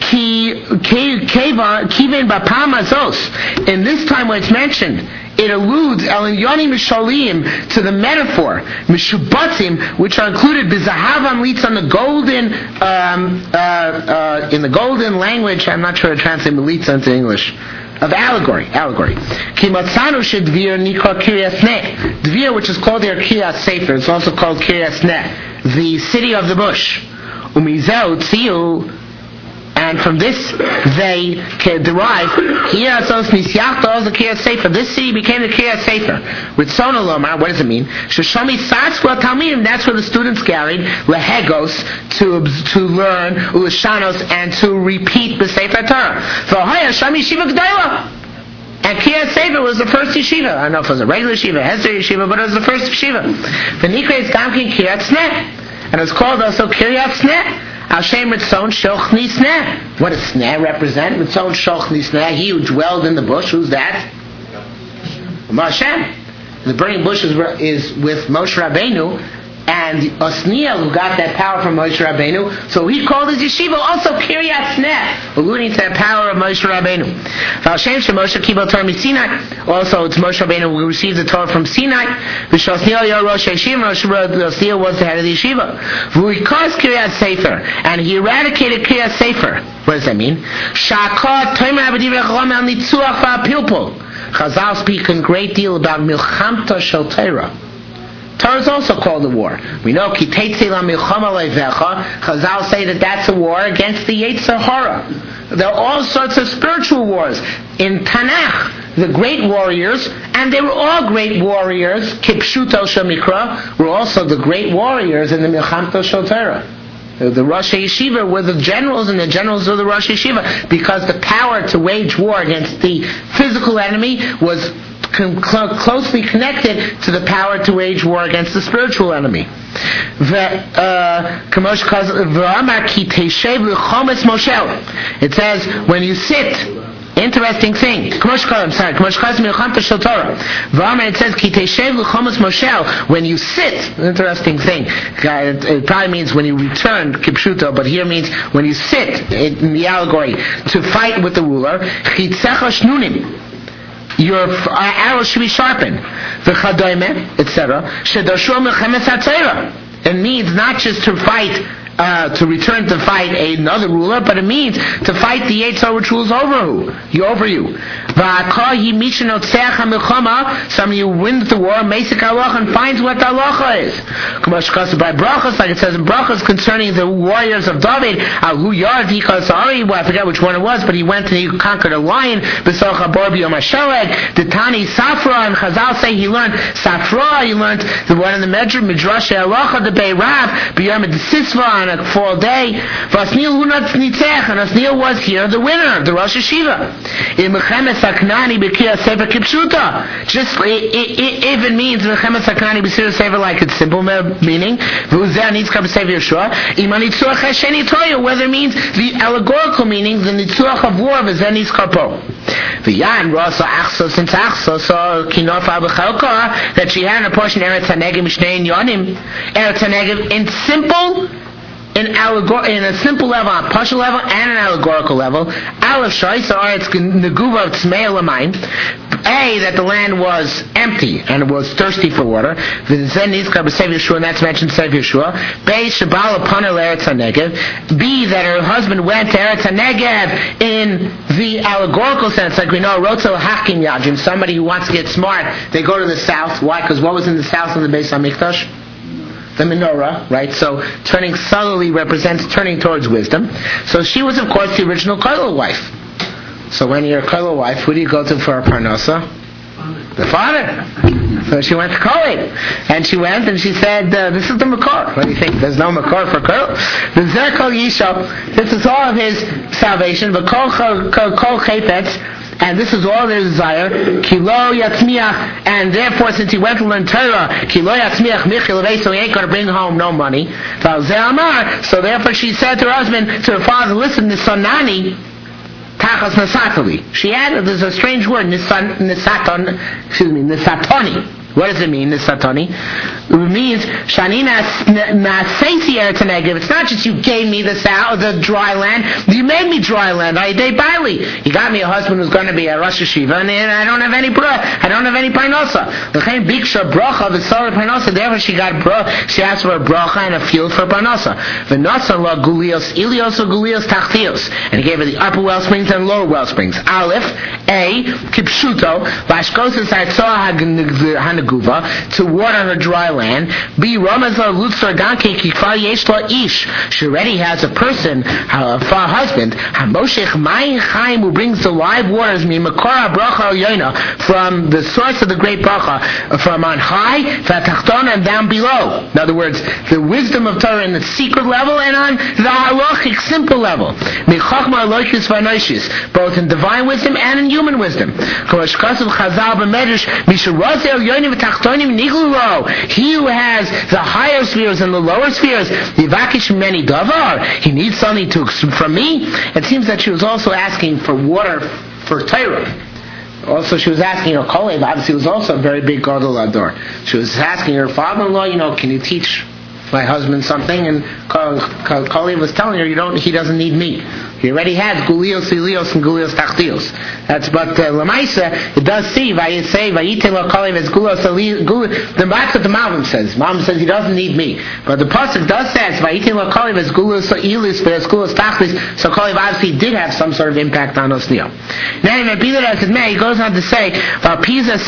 In this time when it's mentioned, it alludes to the metaphor mishubatzim, which are included bizahavam litz on the golden in the golden language. I'm not sure to translate militza into English. of allegory. Kimatzanu shedvir nikra Kiryas Ne. Dvir, which is called their Kiryas Sefer, it's also called Kiryas Ne, the city of the bush. Umizeu tziu. And from this they can derive this city became the Kiryas Sefer. With Sona Lomar, what does it mean? Shoshami Satzva Talmidim, that's where the students gathered, Lehegos, to learn, Ulashanos, and to repeat the Sefer Torah. V'hoya Shami Shiva G'dayla. And Kiryas Sefer was the first yeshiva. I don't know if it was a regular yeshiva, Hesder yeshiva, but it was the first yeshiva. The Nikra is Gamkin Kiryas Ne. And it's called also Kiryas Ne. Hashem Ritzon Shoch Nisneh. What does Sneh represent? Ritzon Shoch Nisneh, he who dwelled in the bush. Who's that? Hashem. The burning bush is with Moshe Rabbeinu, and Osniel, who got that power from Moshe Rabbeinu, so he called his yeshiva also Kiryas Sneh, alluding to the power of Moshe Rabbeinu. Hashem Shemoshe Kibel Torah Sinai. Also, it's Moshe Rabbeinu who received the Torah from Sinai. Osniel Yor Rosh Yeshiva. Osniel was the head of the yeshiva. V'uikos Kiryas Sefer, and he eradicated Kiryas Sefer. What does that mean? Shakot Tomer Abediv Rechom El Nitzuach VaPilpul. Chazal speak a great deal about Milchamta Shel Torah. Torah is also called a war. We know Chazal say that that's a war against the Yetzer Hara. There are all sorts of spiritual wars. In Tanakh, the great warriors, and they were all great warriors, Kipshuto Shemikra, were also the great warriors in the Milchamta Shel Torah. The Rosh Yeshiva were the generals, and the generals were the Rosh Yeshiva, because the power to wage war against the physical enemy was closely connected to the power to wage war against the spiritual enemy. It says, when you sit, interesting thing. It says, when you sit, interesting thing. It probably means when you return, kipshuto, but here means when you sit, in the allegory, to fight with the ruler, your arrows should be sharpened. Etc. It means not just to fight, to return to fight another ruler, but it means to fight the Yetzer which rules over you. Somebody who wins the war, and finds what the halacha is. By brachas, like it says in brachas concerning the warriors of David, I forget which one it was, but he went and he conquered a lion. The Tani Safra, and Chazal say he learned Safra, he learned the one in the Midrash halacha, the Beirav, B'yom Sisva, on a fall day. Vasniel Hunat Nitzech, and Asniel was here the winner, the Rosh Yeshiva. In Mechemes Haknani B'Kiryas Sefer Kipshuta. Just if it means Mechemes Haknani B'Kiryas Sefer like its simple meaning, V'Uzeh Nitzchah B'Sefer Yeshua, Ima Nitzuach Hasheni Toya, whether it means the allegorical meaning, the Nitzuach of war, V'Zeh Nitzchah Po. V'Yan Rosa Achso, since Achso saw Kinofa B'Chalka, that she had a portion Eretz HaNegev Mishnei Yonim, Eretz HaNegev in a simple level, a partial level, and an allegorical level. Aleph Shaisa Aretz Neguva Tzmei Lamain. A, that the land was empty and it was thirsty for water. And that's mentioned Sev Yeshua. B, Shabal Apanel Eretz HaNegev. B, that her husband went to Eretz HaNegev in the allegorical sense, like we know, Rotzel Hakim Yajim, somebody who wants to get smart, they go to the south. Why? Because what was in the south of the Beis HaMikdash? The menorah, right? So turning subtly represents turning towards wisdom. So she was, of course, the original Kollel wife. So when you're a Kollel wife, who do you go to for a parnasa? The father. So she went to Kollel. And she went and she said, this is the Makor. What do you think? There's no Makor for Kollel. The Zerkol Yisho, this is all of his salvation. But Kol Chaypetz, and this is all their desire. Kilo yatzmiach, and therefore, since he went to learn Torah, kilo yatzmiach michil, so he ain't going to bring home no money. So therefore, she said to her husband, to her father, listen, Nisonani, tachas nasatali. She added, there's a strange word, nisatoni. What does it mean, this Satani? It means, Shani Nasesi Eretz Negev. It's not just you gave me the dry land, you made me dry land. I day Bailey. You got me a husband who's going to be a Rosh Hashiva, and I don't have any parnosa. Therefore she asked for a bracha and a field for parnosa. And he gave her the upper well springs and lower well springs. Aleph, A, Kipshuto, Vashkosas Hatzoa Hanaguva, to water her dry land. B, Ramazah Lutzar Ganke Kikfar Yeshla Ish. She already has a person, for a husband. Hamoshech Mayin Chaim, who brings the live waters, Mimakora Bracha Yoina, from the source of the great bracha, from on high, Vatachtona, and down below. In other words, the wisdom of Torah in the secret level and on the halachic simple level. Both in divine wisdom and in human wisdom. He who has the higher spheres and the lower spheres, he needs something from me. It seems that she was also asking for water for Torah. Also, she was asking her Kolev, obviously was also a very big Gadol Ador. She was asking her father-in-law, can you teach my husband something? And Kolev was telling her, he doesn't need me. He already has Gulios, Ilios, and Gulios Tachtios. But Lamaisa, it does see, Vayitel Kolev as Gulios, that's what the Malvim says. Malvim says he doesn't need me. But the Pasuk does say, Vayitel Kolev as Gulios, Ilis, as Gulios Tachtios, so Kolev obviously did have some sort of impact on Osnio. Now, he goes on to say, and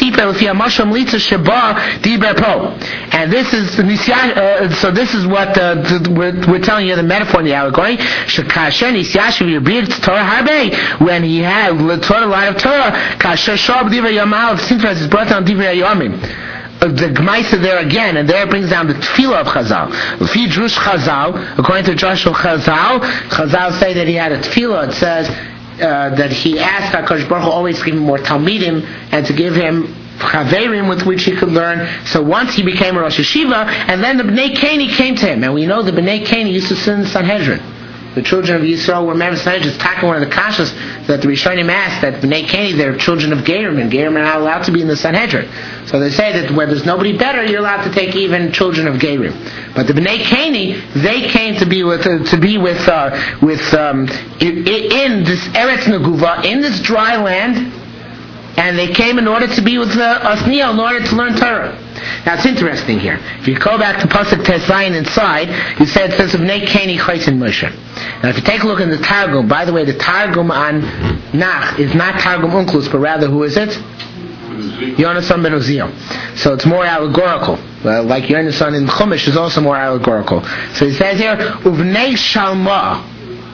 this is so this is what we're telling you the metaphor in the allegory. When he had taught a lot of Torah, is brought down Divrei Yomim. The Gemaisa there again, and there it brings down the Tefillah of Chazal. According to Joshua Chazal say that he had a Tefillah. It says that he asked HaKadosh Baruch Hu always to give him more Talmidim and to give him Chaverim with which he could learn. So once he became a Rosh Hashiva, and then the Bnei Keni came to him, and we know the Bnei Keni used to sit in Sanhedrin. The children of Yisrael were members of Sanhedrin. It's talking one of the kashas that the Rishonim asked, that Bnei Keni, they're children of Gerim, and Gerim are not allowed to be in the Sanhedrin. So they say that where there's nobody better, you're allowed to take even children of Gerim. But the Bnei Keni, they came to be in this Eretz Neguva, in this dry land, and they came in order to be with Osniel, in order to learn Torah. Now it's interesting here. If you go back to Pasuk Tes Zayin inside, it says of Bnei Keni Chaysin Moshe. Now if you take a look in the Targum, by the way, the Targum on Nach is not Targum Unklus, but rather who is it? Yonasan ben Uziel. So it's more allegorical. Like Yonasan in Chumash is also more allegorical. So it says here, Uvnei Shalma.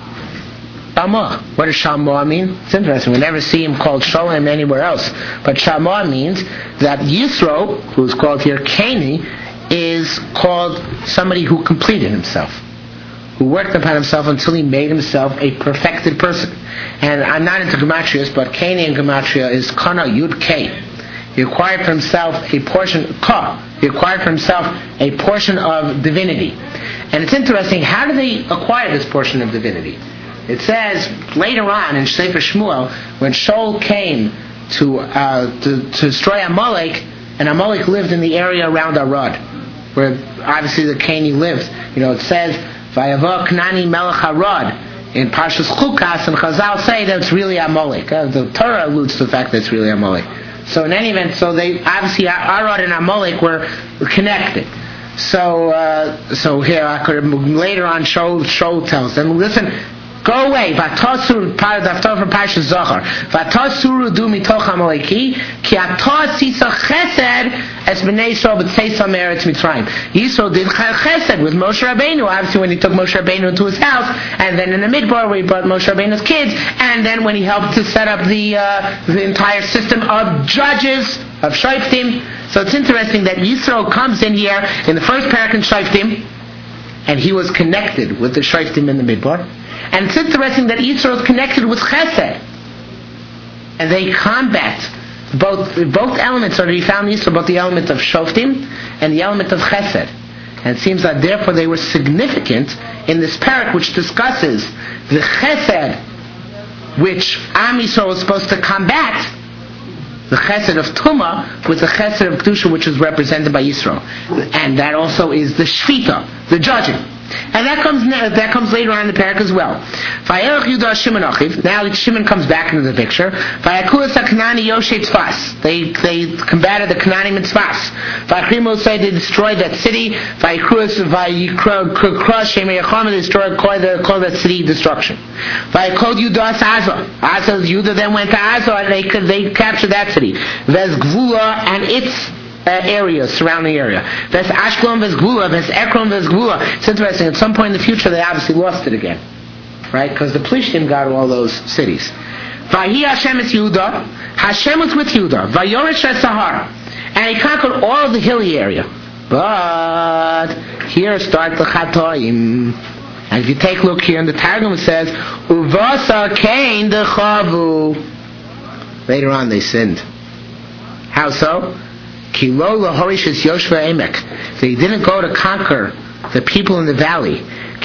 What does Shalma mean? It's interesting. We never see him called Shalom anywhere else. But Shalma means that Yisro, who is called here Keni, is called somebody who completed himself, who worked upon himself until he made himself a perfected person. And I'm not into Gematrias, but Keni in Gematria is Kana Yud K. He acquired for himself a portion, He acquired for himself a portion of divinity. And it's interesting, how do they acquire this portion of divinity? It says later on in Sefer Shmuel, when Shaul came to destroy Amalek, and Amalek lived in the area around Arad, where obviously the Keni lived. It says, Vayavo Knani Melech Arad, in Parshas Chukas, and Chazal say that it's really Amalek. The Torah alludes to the fact that it's really Amalek. So in any event, so they obviously Arad and Amalek were connected. So here later on, Shaul tells them, listen, go away. Vatasuru from Parshas Zachar. Vatasuru du mitoch Amaleki ki atas sisa chesed es bnei Yisrael b'tzeisam eretz Mitzrayim. Yisrael did chesed with Moshe Rabbeinu. Obviously, when he took Moshe Rabbeinu into his house, and then in the Midbar where he brought Moshe Rabbeinu's kids, and then when he helped to set up the entire system of judges of Shoftim. So it's interesting that Yisrael comes in here in the first parak in Shoftim, and he was connected with the Shoftim in the Midbar. And it's interesting that Yisro is connected with Chesed. And they combat both elements are to be found in Yisro, both the element of Shoftim and the element of Chesed. And it seems that therefore they were significant in this parak which discusses the Chesed which Am Yisro was supposed to combat the chesed of Tumah with the chesed of Kedusha, which is represented by Yisro. And that also is the Shvita, the judging. And that comes later on in the parak as well. Now Shimon comes back into the picture. They combated the Canaanim in Tzfas. They destroyed that city. They destroyed that city destruction. Judah then went to Azor and they captured that city. And its area, surrounding area. There's Ashkelon, there's Gula, there's Ekron, there's Gula. It's interesting, at some point in the future they obviously lost it again. Right? Because the Plishtim got all those cities. Vahi Hashem is Yehuda. Hashem was with Yehuda. Vayorish es Sahara. And he conquered all of the hilly area. But here start the Chatoim. And if you take a look here in the Targum, it says, Uvasa Kain de Chavu. Later on they sinned. How so? They didn't go to conquer the people in the valley.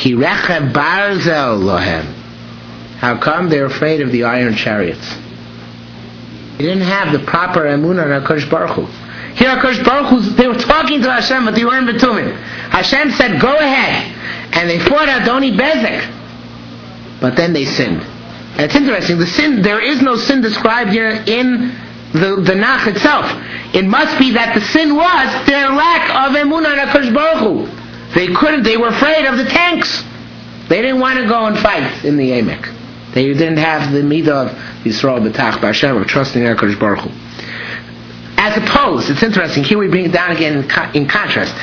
How come? They're afraid of the iron chariots. They didn't have the proper emunah on HaKadosh Baruch Hu. Here HaKadosh Baruch Hu, they were talking to Hashem, but they weren't betumim. Hashem said, go ahead. And they fought Adoni Bezek. But then they sinned. And it's interesting, the sin, there is no sin described here in the Nach itself. It must be that the sin was their lack of emunah on HaKadosh Baruch Hu. They were afraid of the tanks. They didn't want to go and fight in the Emek. They didn't have the midah of Yisrael B'tach B'Hashem, of trusting HaKadosh Baruch Hu. As opposed, it's interesting, here we bring it down again in contrast.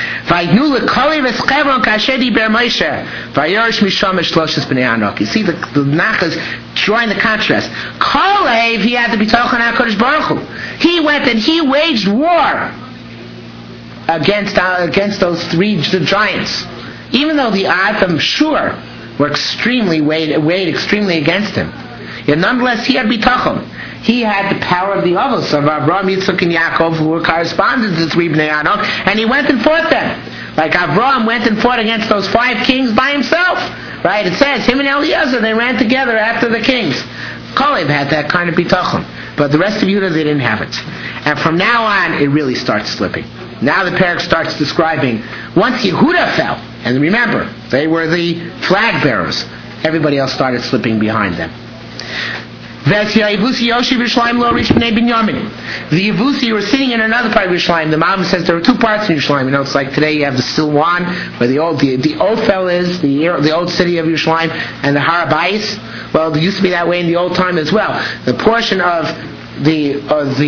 You see, the Nach is drawing the contrast. Kalev, he had to be talking about HaKadosh Baruch Hu. He went and he waged war against those three giants. Even though the odds, I'm sure, were extremely weighed extremely against him. Yet nonetheless, he had bitachon. He had the power of the Avos of Avraham, Yitzchak, and Yaakov, who were correspondents to the three Bnei Adam, and he went and fought them. Like Avraham went and fought against those 5 kings by himself. Right? It says, him and Eliezer, they ran together after the kings. Kalev had that kind of bitachon. But the rest of Judah, they didn't have it. And from now on, it really starts slipping. Now the parak starts describing, once Yehuda fell, and remember, they were the flag bearers, everybody else started slipping behind them. The Yevusi were sitting in another part of Yerushalayim. The Malbim says there were 2 parts in Yerushalayim. You know, it's like today you have the Silwan, where the old Ophel is, the old city of Yerushalayim, and the Har Habayis. Well, it used to be that way in the old time as well. The portion of where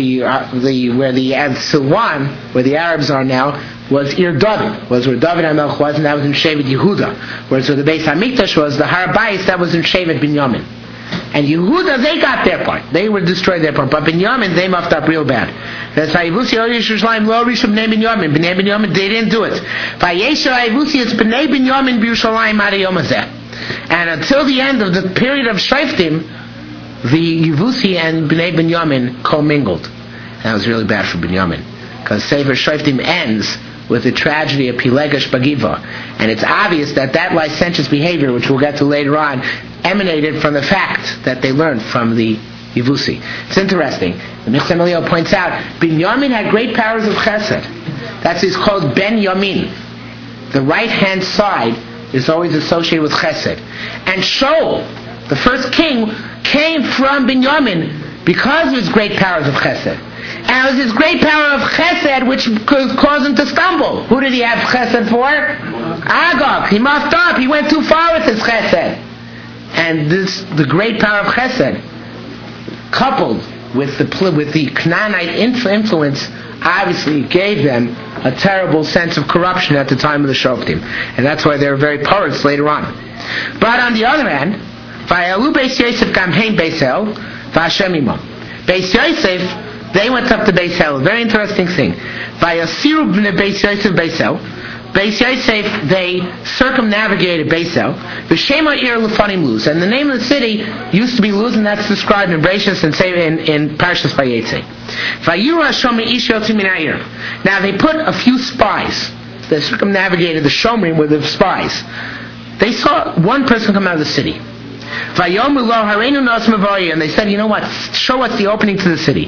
the Silwan, where the Arabs are now, was Ir David, was where David HaMelech was, and that was in Shevet Yehuda. Whereas where the Beis HaMikdash was, the Har Habayis, that was in Shevet Binyamin. And Yehuda, they got their part. They were destroyed their part. But Binyamin, they muffed up real bad. That's why Yevusi Yerushalayim lo rishon b'nei Binyamin. B'nei Binyamin, they didn't do it. Vayesha Yevusi is b'nei Binyamin b'Yerushalayim ad hayom hazeh. And until the end of the period of Shoftim, the Yevusi and b'nei Binyamin commingled. And that was really bad for Binyamin. Because Sefer Shoftim ends with the tragedy of Pilegesh Bagiva. And it's obvious that licentious behavior, which we'll get to later on, emanated from the fact that they learned from the Yevusi. It's interesting. The Michtam Eliyahu points out, Binyamin had great powers of chesed. That's what's called Ben Yamin. The right-hand side is always associated with chesed. And Shaul, the first king, came from Binyamin because of his great powers of chesed. And it was his great power of chesed which caused him to stumble. Who did he have chesed for? Agag. He muffed up. He went too far with his chesed. And the great power of chesed, coupled with the Canaanite influence, obviously gave them a terrible sense of corruption at the time of the Shoftim. And that's why they were very porous later on. But on the other hand, Vayalu Beis Yosef Gamhein Beis El, V'Hashem Imam. Beis Yosef, they went up to Beis El. Very interesting thing. Vayasiru b'nei Beis Yosef Beis El. Beis Yosef, they circumnavigated Beis El. V'Shema Ir Lefanim Luz. And the name of the city used to be Luz, and that's described in Bereshis and in Parshas Vayetze. Vayira Shomri Ish Yotzi Min Ha'ir. Now they put a few spies. They circumnavigated the Shomrim with the spies. They saw one person come out of the city. And they said, you know what? Show us the opening to the city.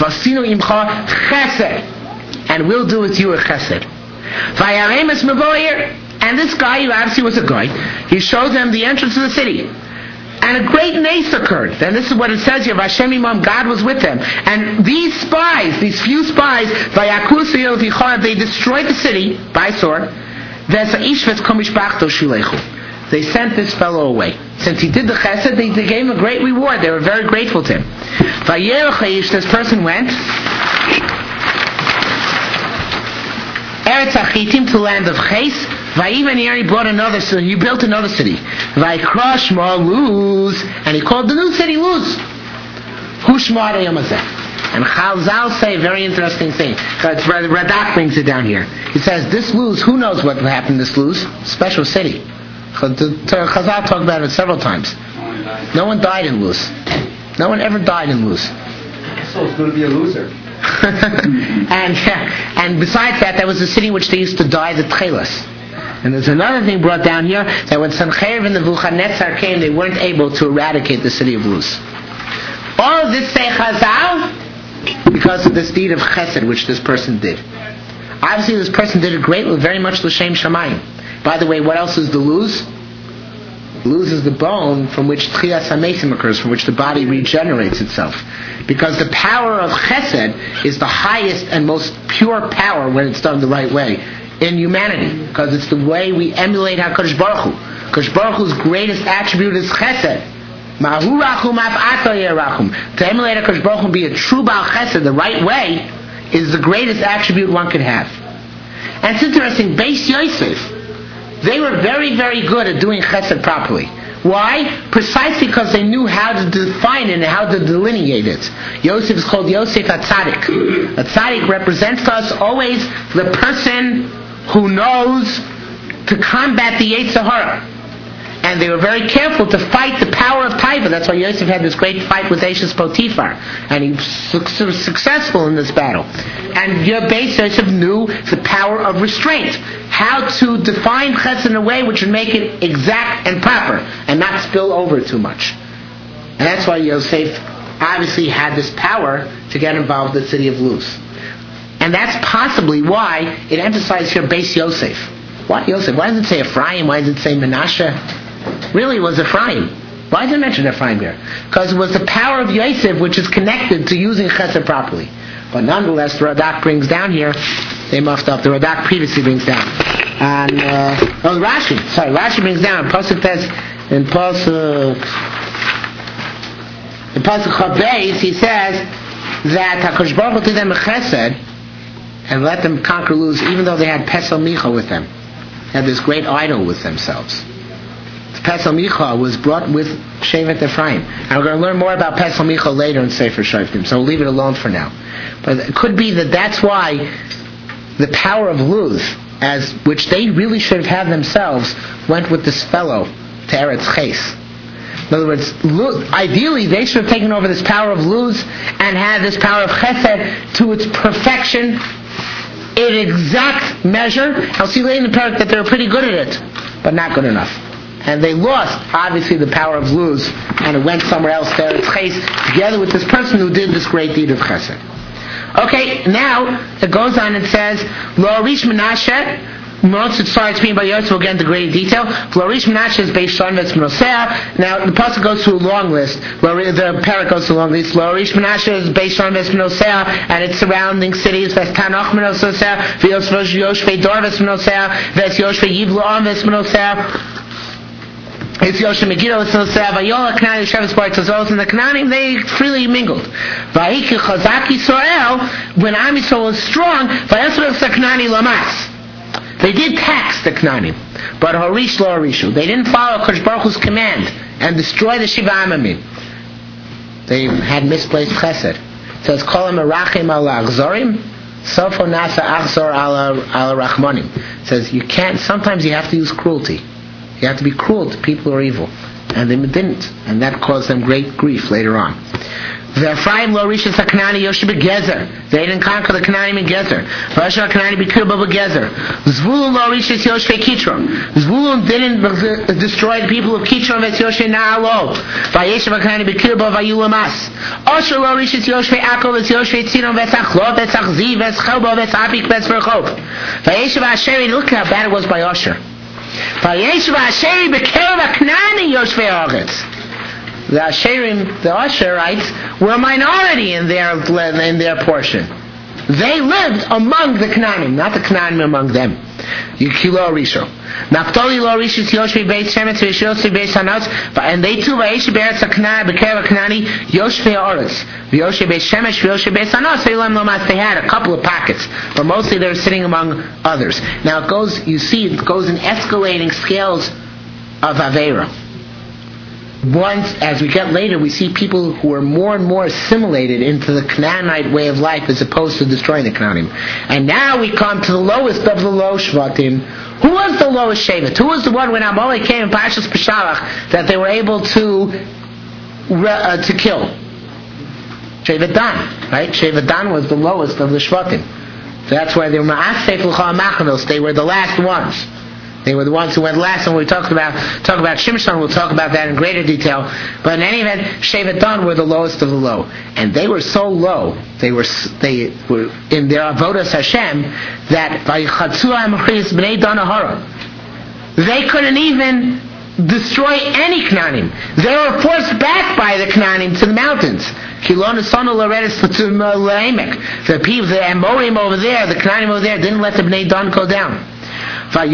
And we'll do with you a chesed. And this guy, who obviously was a guy, he showed them the entrance to the city. And a great nace occurred. And this is what it says here. Vashem imam, God was with them. And these spies, these few spies, they destroyed the city by sword. They sent this fellow away. Since he did the chesed, they gave him a great reward. They were very grateful to him. This person went Eretz Achitim, to land of Ches. Vayivan here, he brought another city. He built another city. Vayikra Shma Luz, and he called the new city Luz. Hu Shma Yomazeh. And Chazal say a very interesting thing. Radak brings it down here. He says, this Luz, who knows what happened to this Luz? Special city. Chazal talked about it several times. No one died in Luz. No one ever died in Luz. So it's going to be a loser. and besides that, there was a city in which they used to die the Tchelas. And there's another thing brought down here, that when Sancheiriv and the Nebuchadnezzar came, they weren't able to eradicate the city of Luz. All of this say Chazal because of this deed of chesed which this person did. Obviously this person did it greatly, very much l'shem shamayim. By the way, what else is the Luz? Luz is the bone from which Tchias HaMesim occurs, from which the body regenerates itself. Because the power of chesed is the highest and most pure power when it's done the right way in humanity. Because it's the way we emulate HaKadosh Baruch Hu. HaKadosh Baruch Hu's greatest attribute is chesed. Ma'hu rachum af ato yerachum. To emulate HaKadosh Baruch Hu and be a true Baal Chesed the right way is the greatest attribute one could have. And it's interesting, Beis Yosef, they were very, very good at doing chesed properly. Why? Precisely because they knew how to define it and how to delineate it. Yosef is called Yosef HaTzadik. A tzaddik represents to us always the person who knows to combat the Yetzer Hara. And they were very careful to fight the power of Taiva. That's why Yosef had this great fight with Ashes Potiphar. And he was successful in this battle. And Beis Yosef knew the power of restraint. How to define chesed in a way which would make it exact and proper. And not spill over too much. And that's why Yosef obviously had this power to get involved in the city of Luz. And that's possibly why it emphasizes here Beis Yosef. Why Yosef? Why does it say Ephraim? Why does it say Menashe? Really, it was Ephraim. Why did it mention Ephraim here? Because it was the power of Yosef which is connected to using chesed properly. But nonetheless, the Radak brings down here, they muffed up, the Radak previously brings down. And, Rashi brings down, Pasuk says, in Pasuk Chabeis, he says that HaKadosh Baruch Hu did them a chesed and let them conquer Luz, even though they had Pesel Micha with them. They had this great idol with themselves. Pesel Micha was brought with Shevet Ephraim. And we're going to learn more about Pesel Micha later in Sefer Shoftim, so we'll leave it alone for now. But it could be that that's why the power of Luz, which they really should have had themselves, went with this fellow to Eretz Ches. In other words, ideally they should have taken over this power of Luz and had this power of Chesed to its perfection, in exact measure. I'll see later in the parak that they were pretty good at it, but not good enough. And they lost, obviously, the power of Luz, and it went somewhere else to Eretz Ches, together with this person who did this great deed of Chesed. Okay, now it goes on and says, Lo Rish Menashe. Once it starts being by Yosef, we'll get into great detail. Lo Rish Menashe is based on Nosea. Now the pasuk goes through a long list. The parak goes through a long list. Lo Rish Menashe is based on Nosea and its surrounding cities. Ves Tanach Nosea, V'Yosef Yoshvei Dor Nosea, Ves Yoshvei Yivloam Nosea. It's Yoshem Megiddo, it's Nosea, Vayola, Canaan, Yeshevis, Bar Tzazos, and the Canaanim, they freely mingled. Vayiki Chazak Yisrael, when Am Yisrael was strong, Vayasrael Saknani Lamas. They did tax the Canaanim, but Horish Lo Horishu. They didn't follow HaKadosh Baruch Hu's command and destroy the Shiva Amamim. They had misplaced Chesed. It says, Kolam Erachim Ala Achzorim, Sofo Nasa Achzor Ala Rachmanim. It says, sometimes you have to use cruelty. You have to be cruel to people who are evil. And they didn't. And that caused them great grief later on. The Ephraim lo rishis HaKanani Yosheb beGezer. They didn't conquer the Canaanim in Gezer. V'asher HaKanani b'Kirba beGezer. Zvulun lo rishis Yoshvei Kitron. Zvulun didn't destroy the people of Kitron v'etz Yoshvei Na'alo. V'yeshev HaKanani b'Kirba v'ayu lamas. Asher lo rishis Yoshvei Akol v'etz Yoshvei Tzinon v'etz Achlot v'etz Achziv v'etz Chelbo v'etz Apik v'etz Verchov. V'yeshev Asheri, look how bad it was by Asher. V'yeshev Asheri b'Kirba HaKanani Yoshvei Aretz. The Asherites were a minority in their portion. They lived among the Canaanim, not the Canaanim among them. Yikilo Risho. Naphtali lo rishis Yoshvei Beis Shemetz v'Yoshvei Beis Hanotz, and they too v'Yesh Be'eretz HaKanani b'Kerev HaKanani Yoshvei Oretz v'Yoshvei Beis Shemesh v'Yoshvei Beis Hanotz. They had a couple of pockets, but mostly they were sitting among others. Now it goes in escalating scales of Aveira. Once, as we get later, we see people who are more and more assimilated into the Canaanite way of life as opposed to destroying the Canaanim. And now we come to the lowest of the low Shvatim. Who was the lowest Shevet? Who was the one when Amalek came in Parshas Peshalach that they were able to kill? Shevet Dan, right? Shevet Dan was the lowest of the Shvatim. So that's why they were Ma'aseh L'chol Machanos. They were the last ones. They were the ones who went last, and when we talk about Shimshon, we'll talk about that in greater detail. But in any event, Shevet Dan were the lowest of the low, and they were so low. They were in their avodas Hashem that they couldn't even destroy any Canaanim. They were forced back by the Canaanim to the mountains. The Amorim over there, the Canaanim over there, didn't let the Bnei Dan go down. And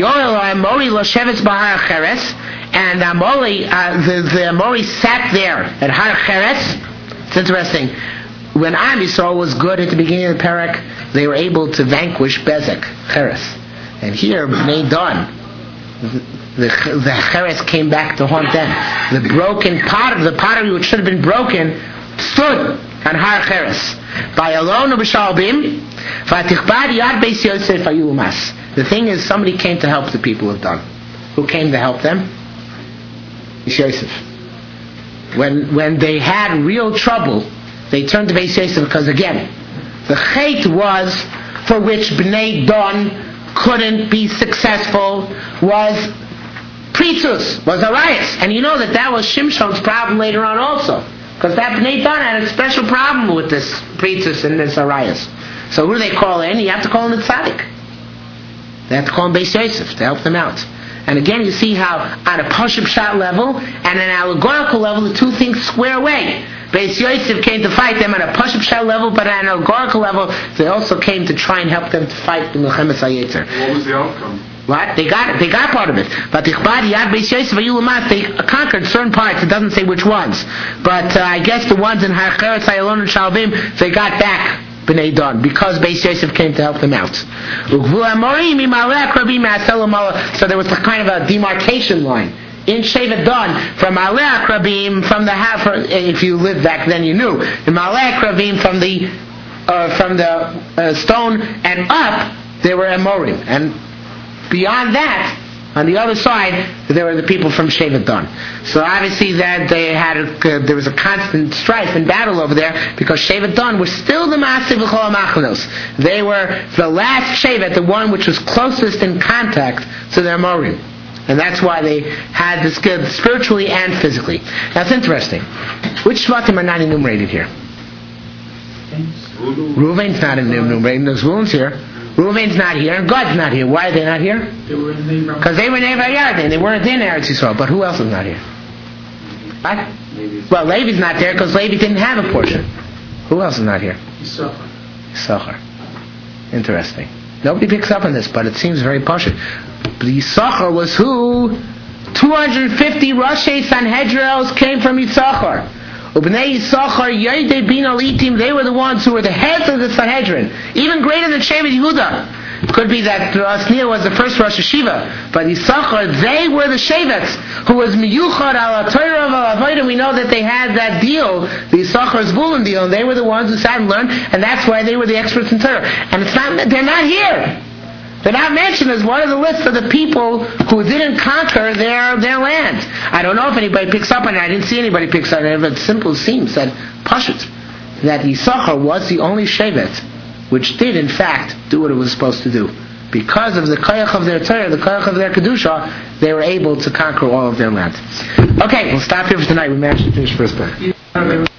the Amori sat there at Har Cheres. It's interesting. When Am Yisrael was good at the beginning of the parak, they were able to vanquish Bezek, Cheres. And here, Bnei Dan, the Cheres came back to haunt them. The broken pot, the pottery which should have been broken, stood on Har Cheres. By Alon B'Shalbim, V'atichbad Yad Beis Yosef Ayumas. The thing is, somebody came to help the people of Dan. Who came to help them? Yosef. When they had real trouble, they turned to Beis Yosef because again, the chait was for which Bnei Dan couldn't be successful was Pritzus, was Arias. And you know that was Shimshon's problem later on also. Because that Bnei Dan had a special problem with this Pritzus and this Arias. So who do they call in? You have to call in the Tzaddik. They have to call him Beis Yosef to help them out. And again, you see how on a Pashup Shot level and an allegorical level, the two things square away. Beis Yosef came to fight them on a Pashup Shot level, but on an allegorical level, they also came to try and help them to fight the Milchemes HaYetzer. What was the outcome? What? They got part of it. But they conquered certain parts. It doesn't say which ones. But I guess the ones in Har Cheres, Ayalon, and Shalvim, they got back Bnei Dan, because Beis Yosef came to help them out. So there was a kind of a demarcation line in Shevet Dan from Malei Akrabim, from the half. If you lived back then, you knew the Malei Akrabim from the stone and up, there were Amorim, and beyond that, on the other side, there were the people from Shevet Dan. So obviously that there was a constant strife and battle over there because Shevet Dan were still the Ma'aseh V'chol HaMachanos. They were the last Shevet, the one which was closest in contact to their Amorim. And that's why they had this good spiritually and physically. That's interesting. Which Shvatim are not enumerated here? Reuven's not enumerated. There's Zvulun's here. Reuven's not here, and Gad's not here. Why are they not here? Because they were in Neva Yarden. They weren't in Eretz Yisrael. But who else is not here? What? Well, Levi's not there because Levi didn't have a portion. Who else is not here? Yisachar. Interesting. Nobody picks up on this, but it seems very posh. But Yisachar was who? 250 Roshei Sanhedrios came from Yisachar. Ubnei Yisachar, Yodei Bin Alitim, they were the ones who were the heads of the Sanhedrin, even greater than Shevet Yehuda. It could be that Asnir was the first Rosh Hashiva, but Yisachar, they were the Shevets, who was Miyuchad al Torah al Avodah. We know that they had that deal, the Yisachar Zvulun deal, and they were the ones who sat and learned, and that's why they were the experts in Torah. And they're not here. They're not mentioned as one of the lists of the people who didn't conquer their land. I don't know if anybody picks up on it. I didn't see anybody picks up on it, but simple seems that Pashut, that Yisachar was the only Shevet which did in fact do what it was supposed to do. Because of the koyach of their Torah, the koyach of their Kedusha, they were able to conquer all of their land. Okay, we'll stop here for tonight. We managed to finish first book.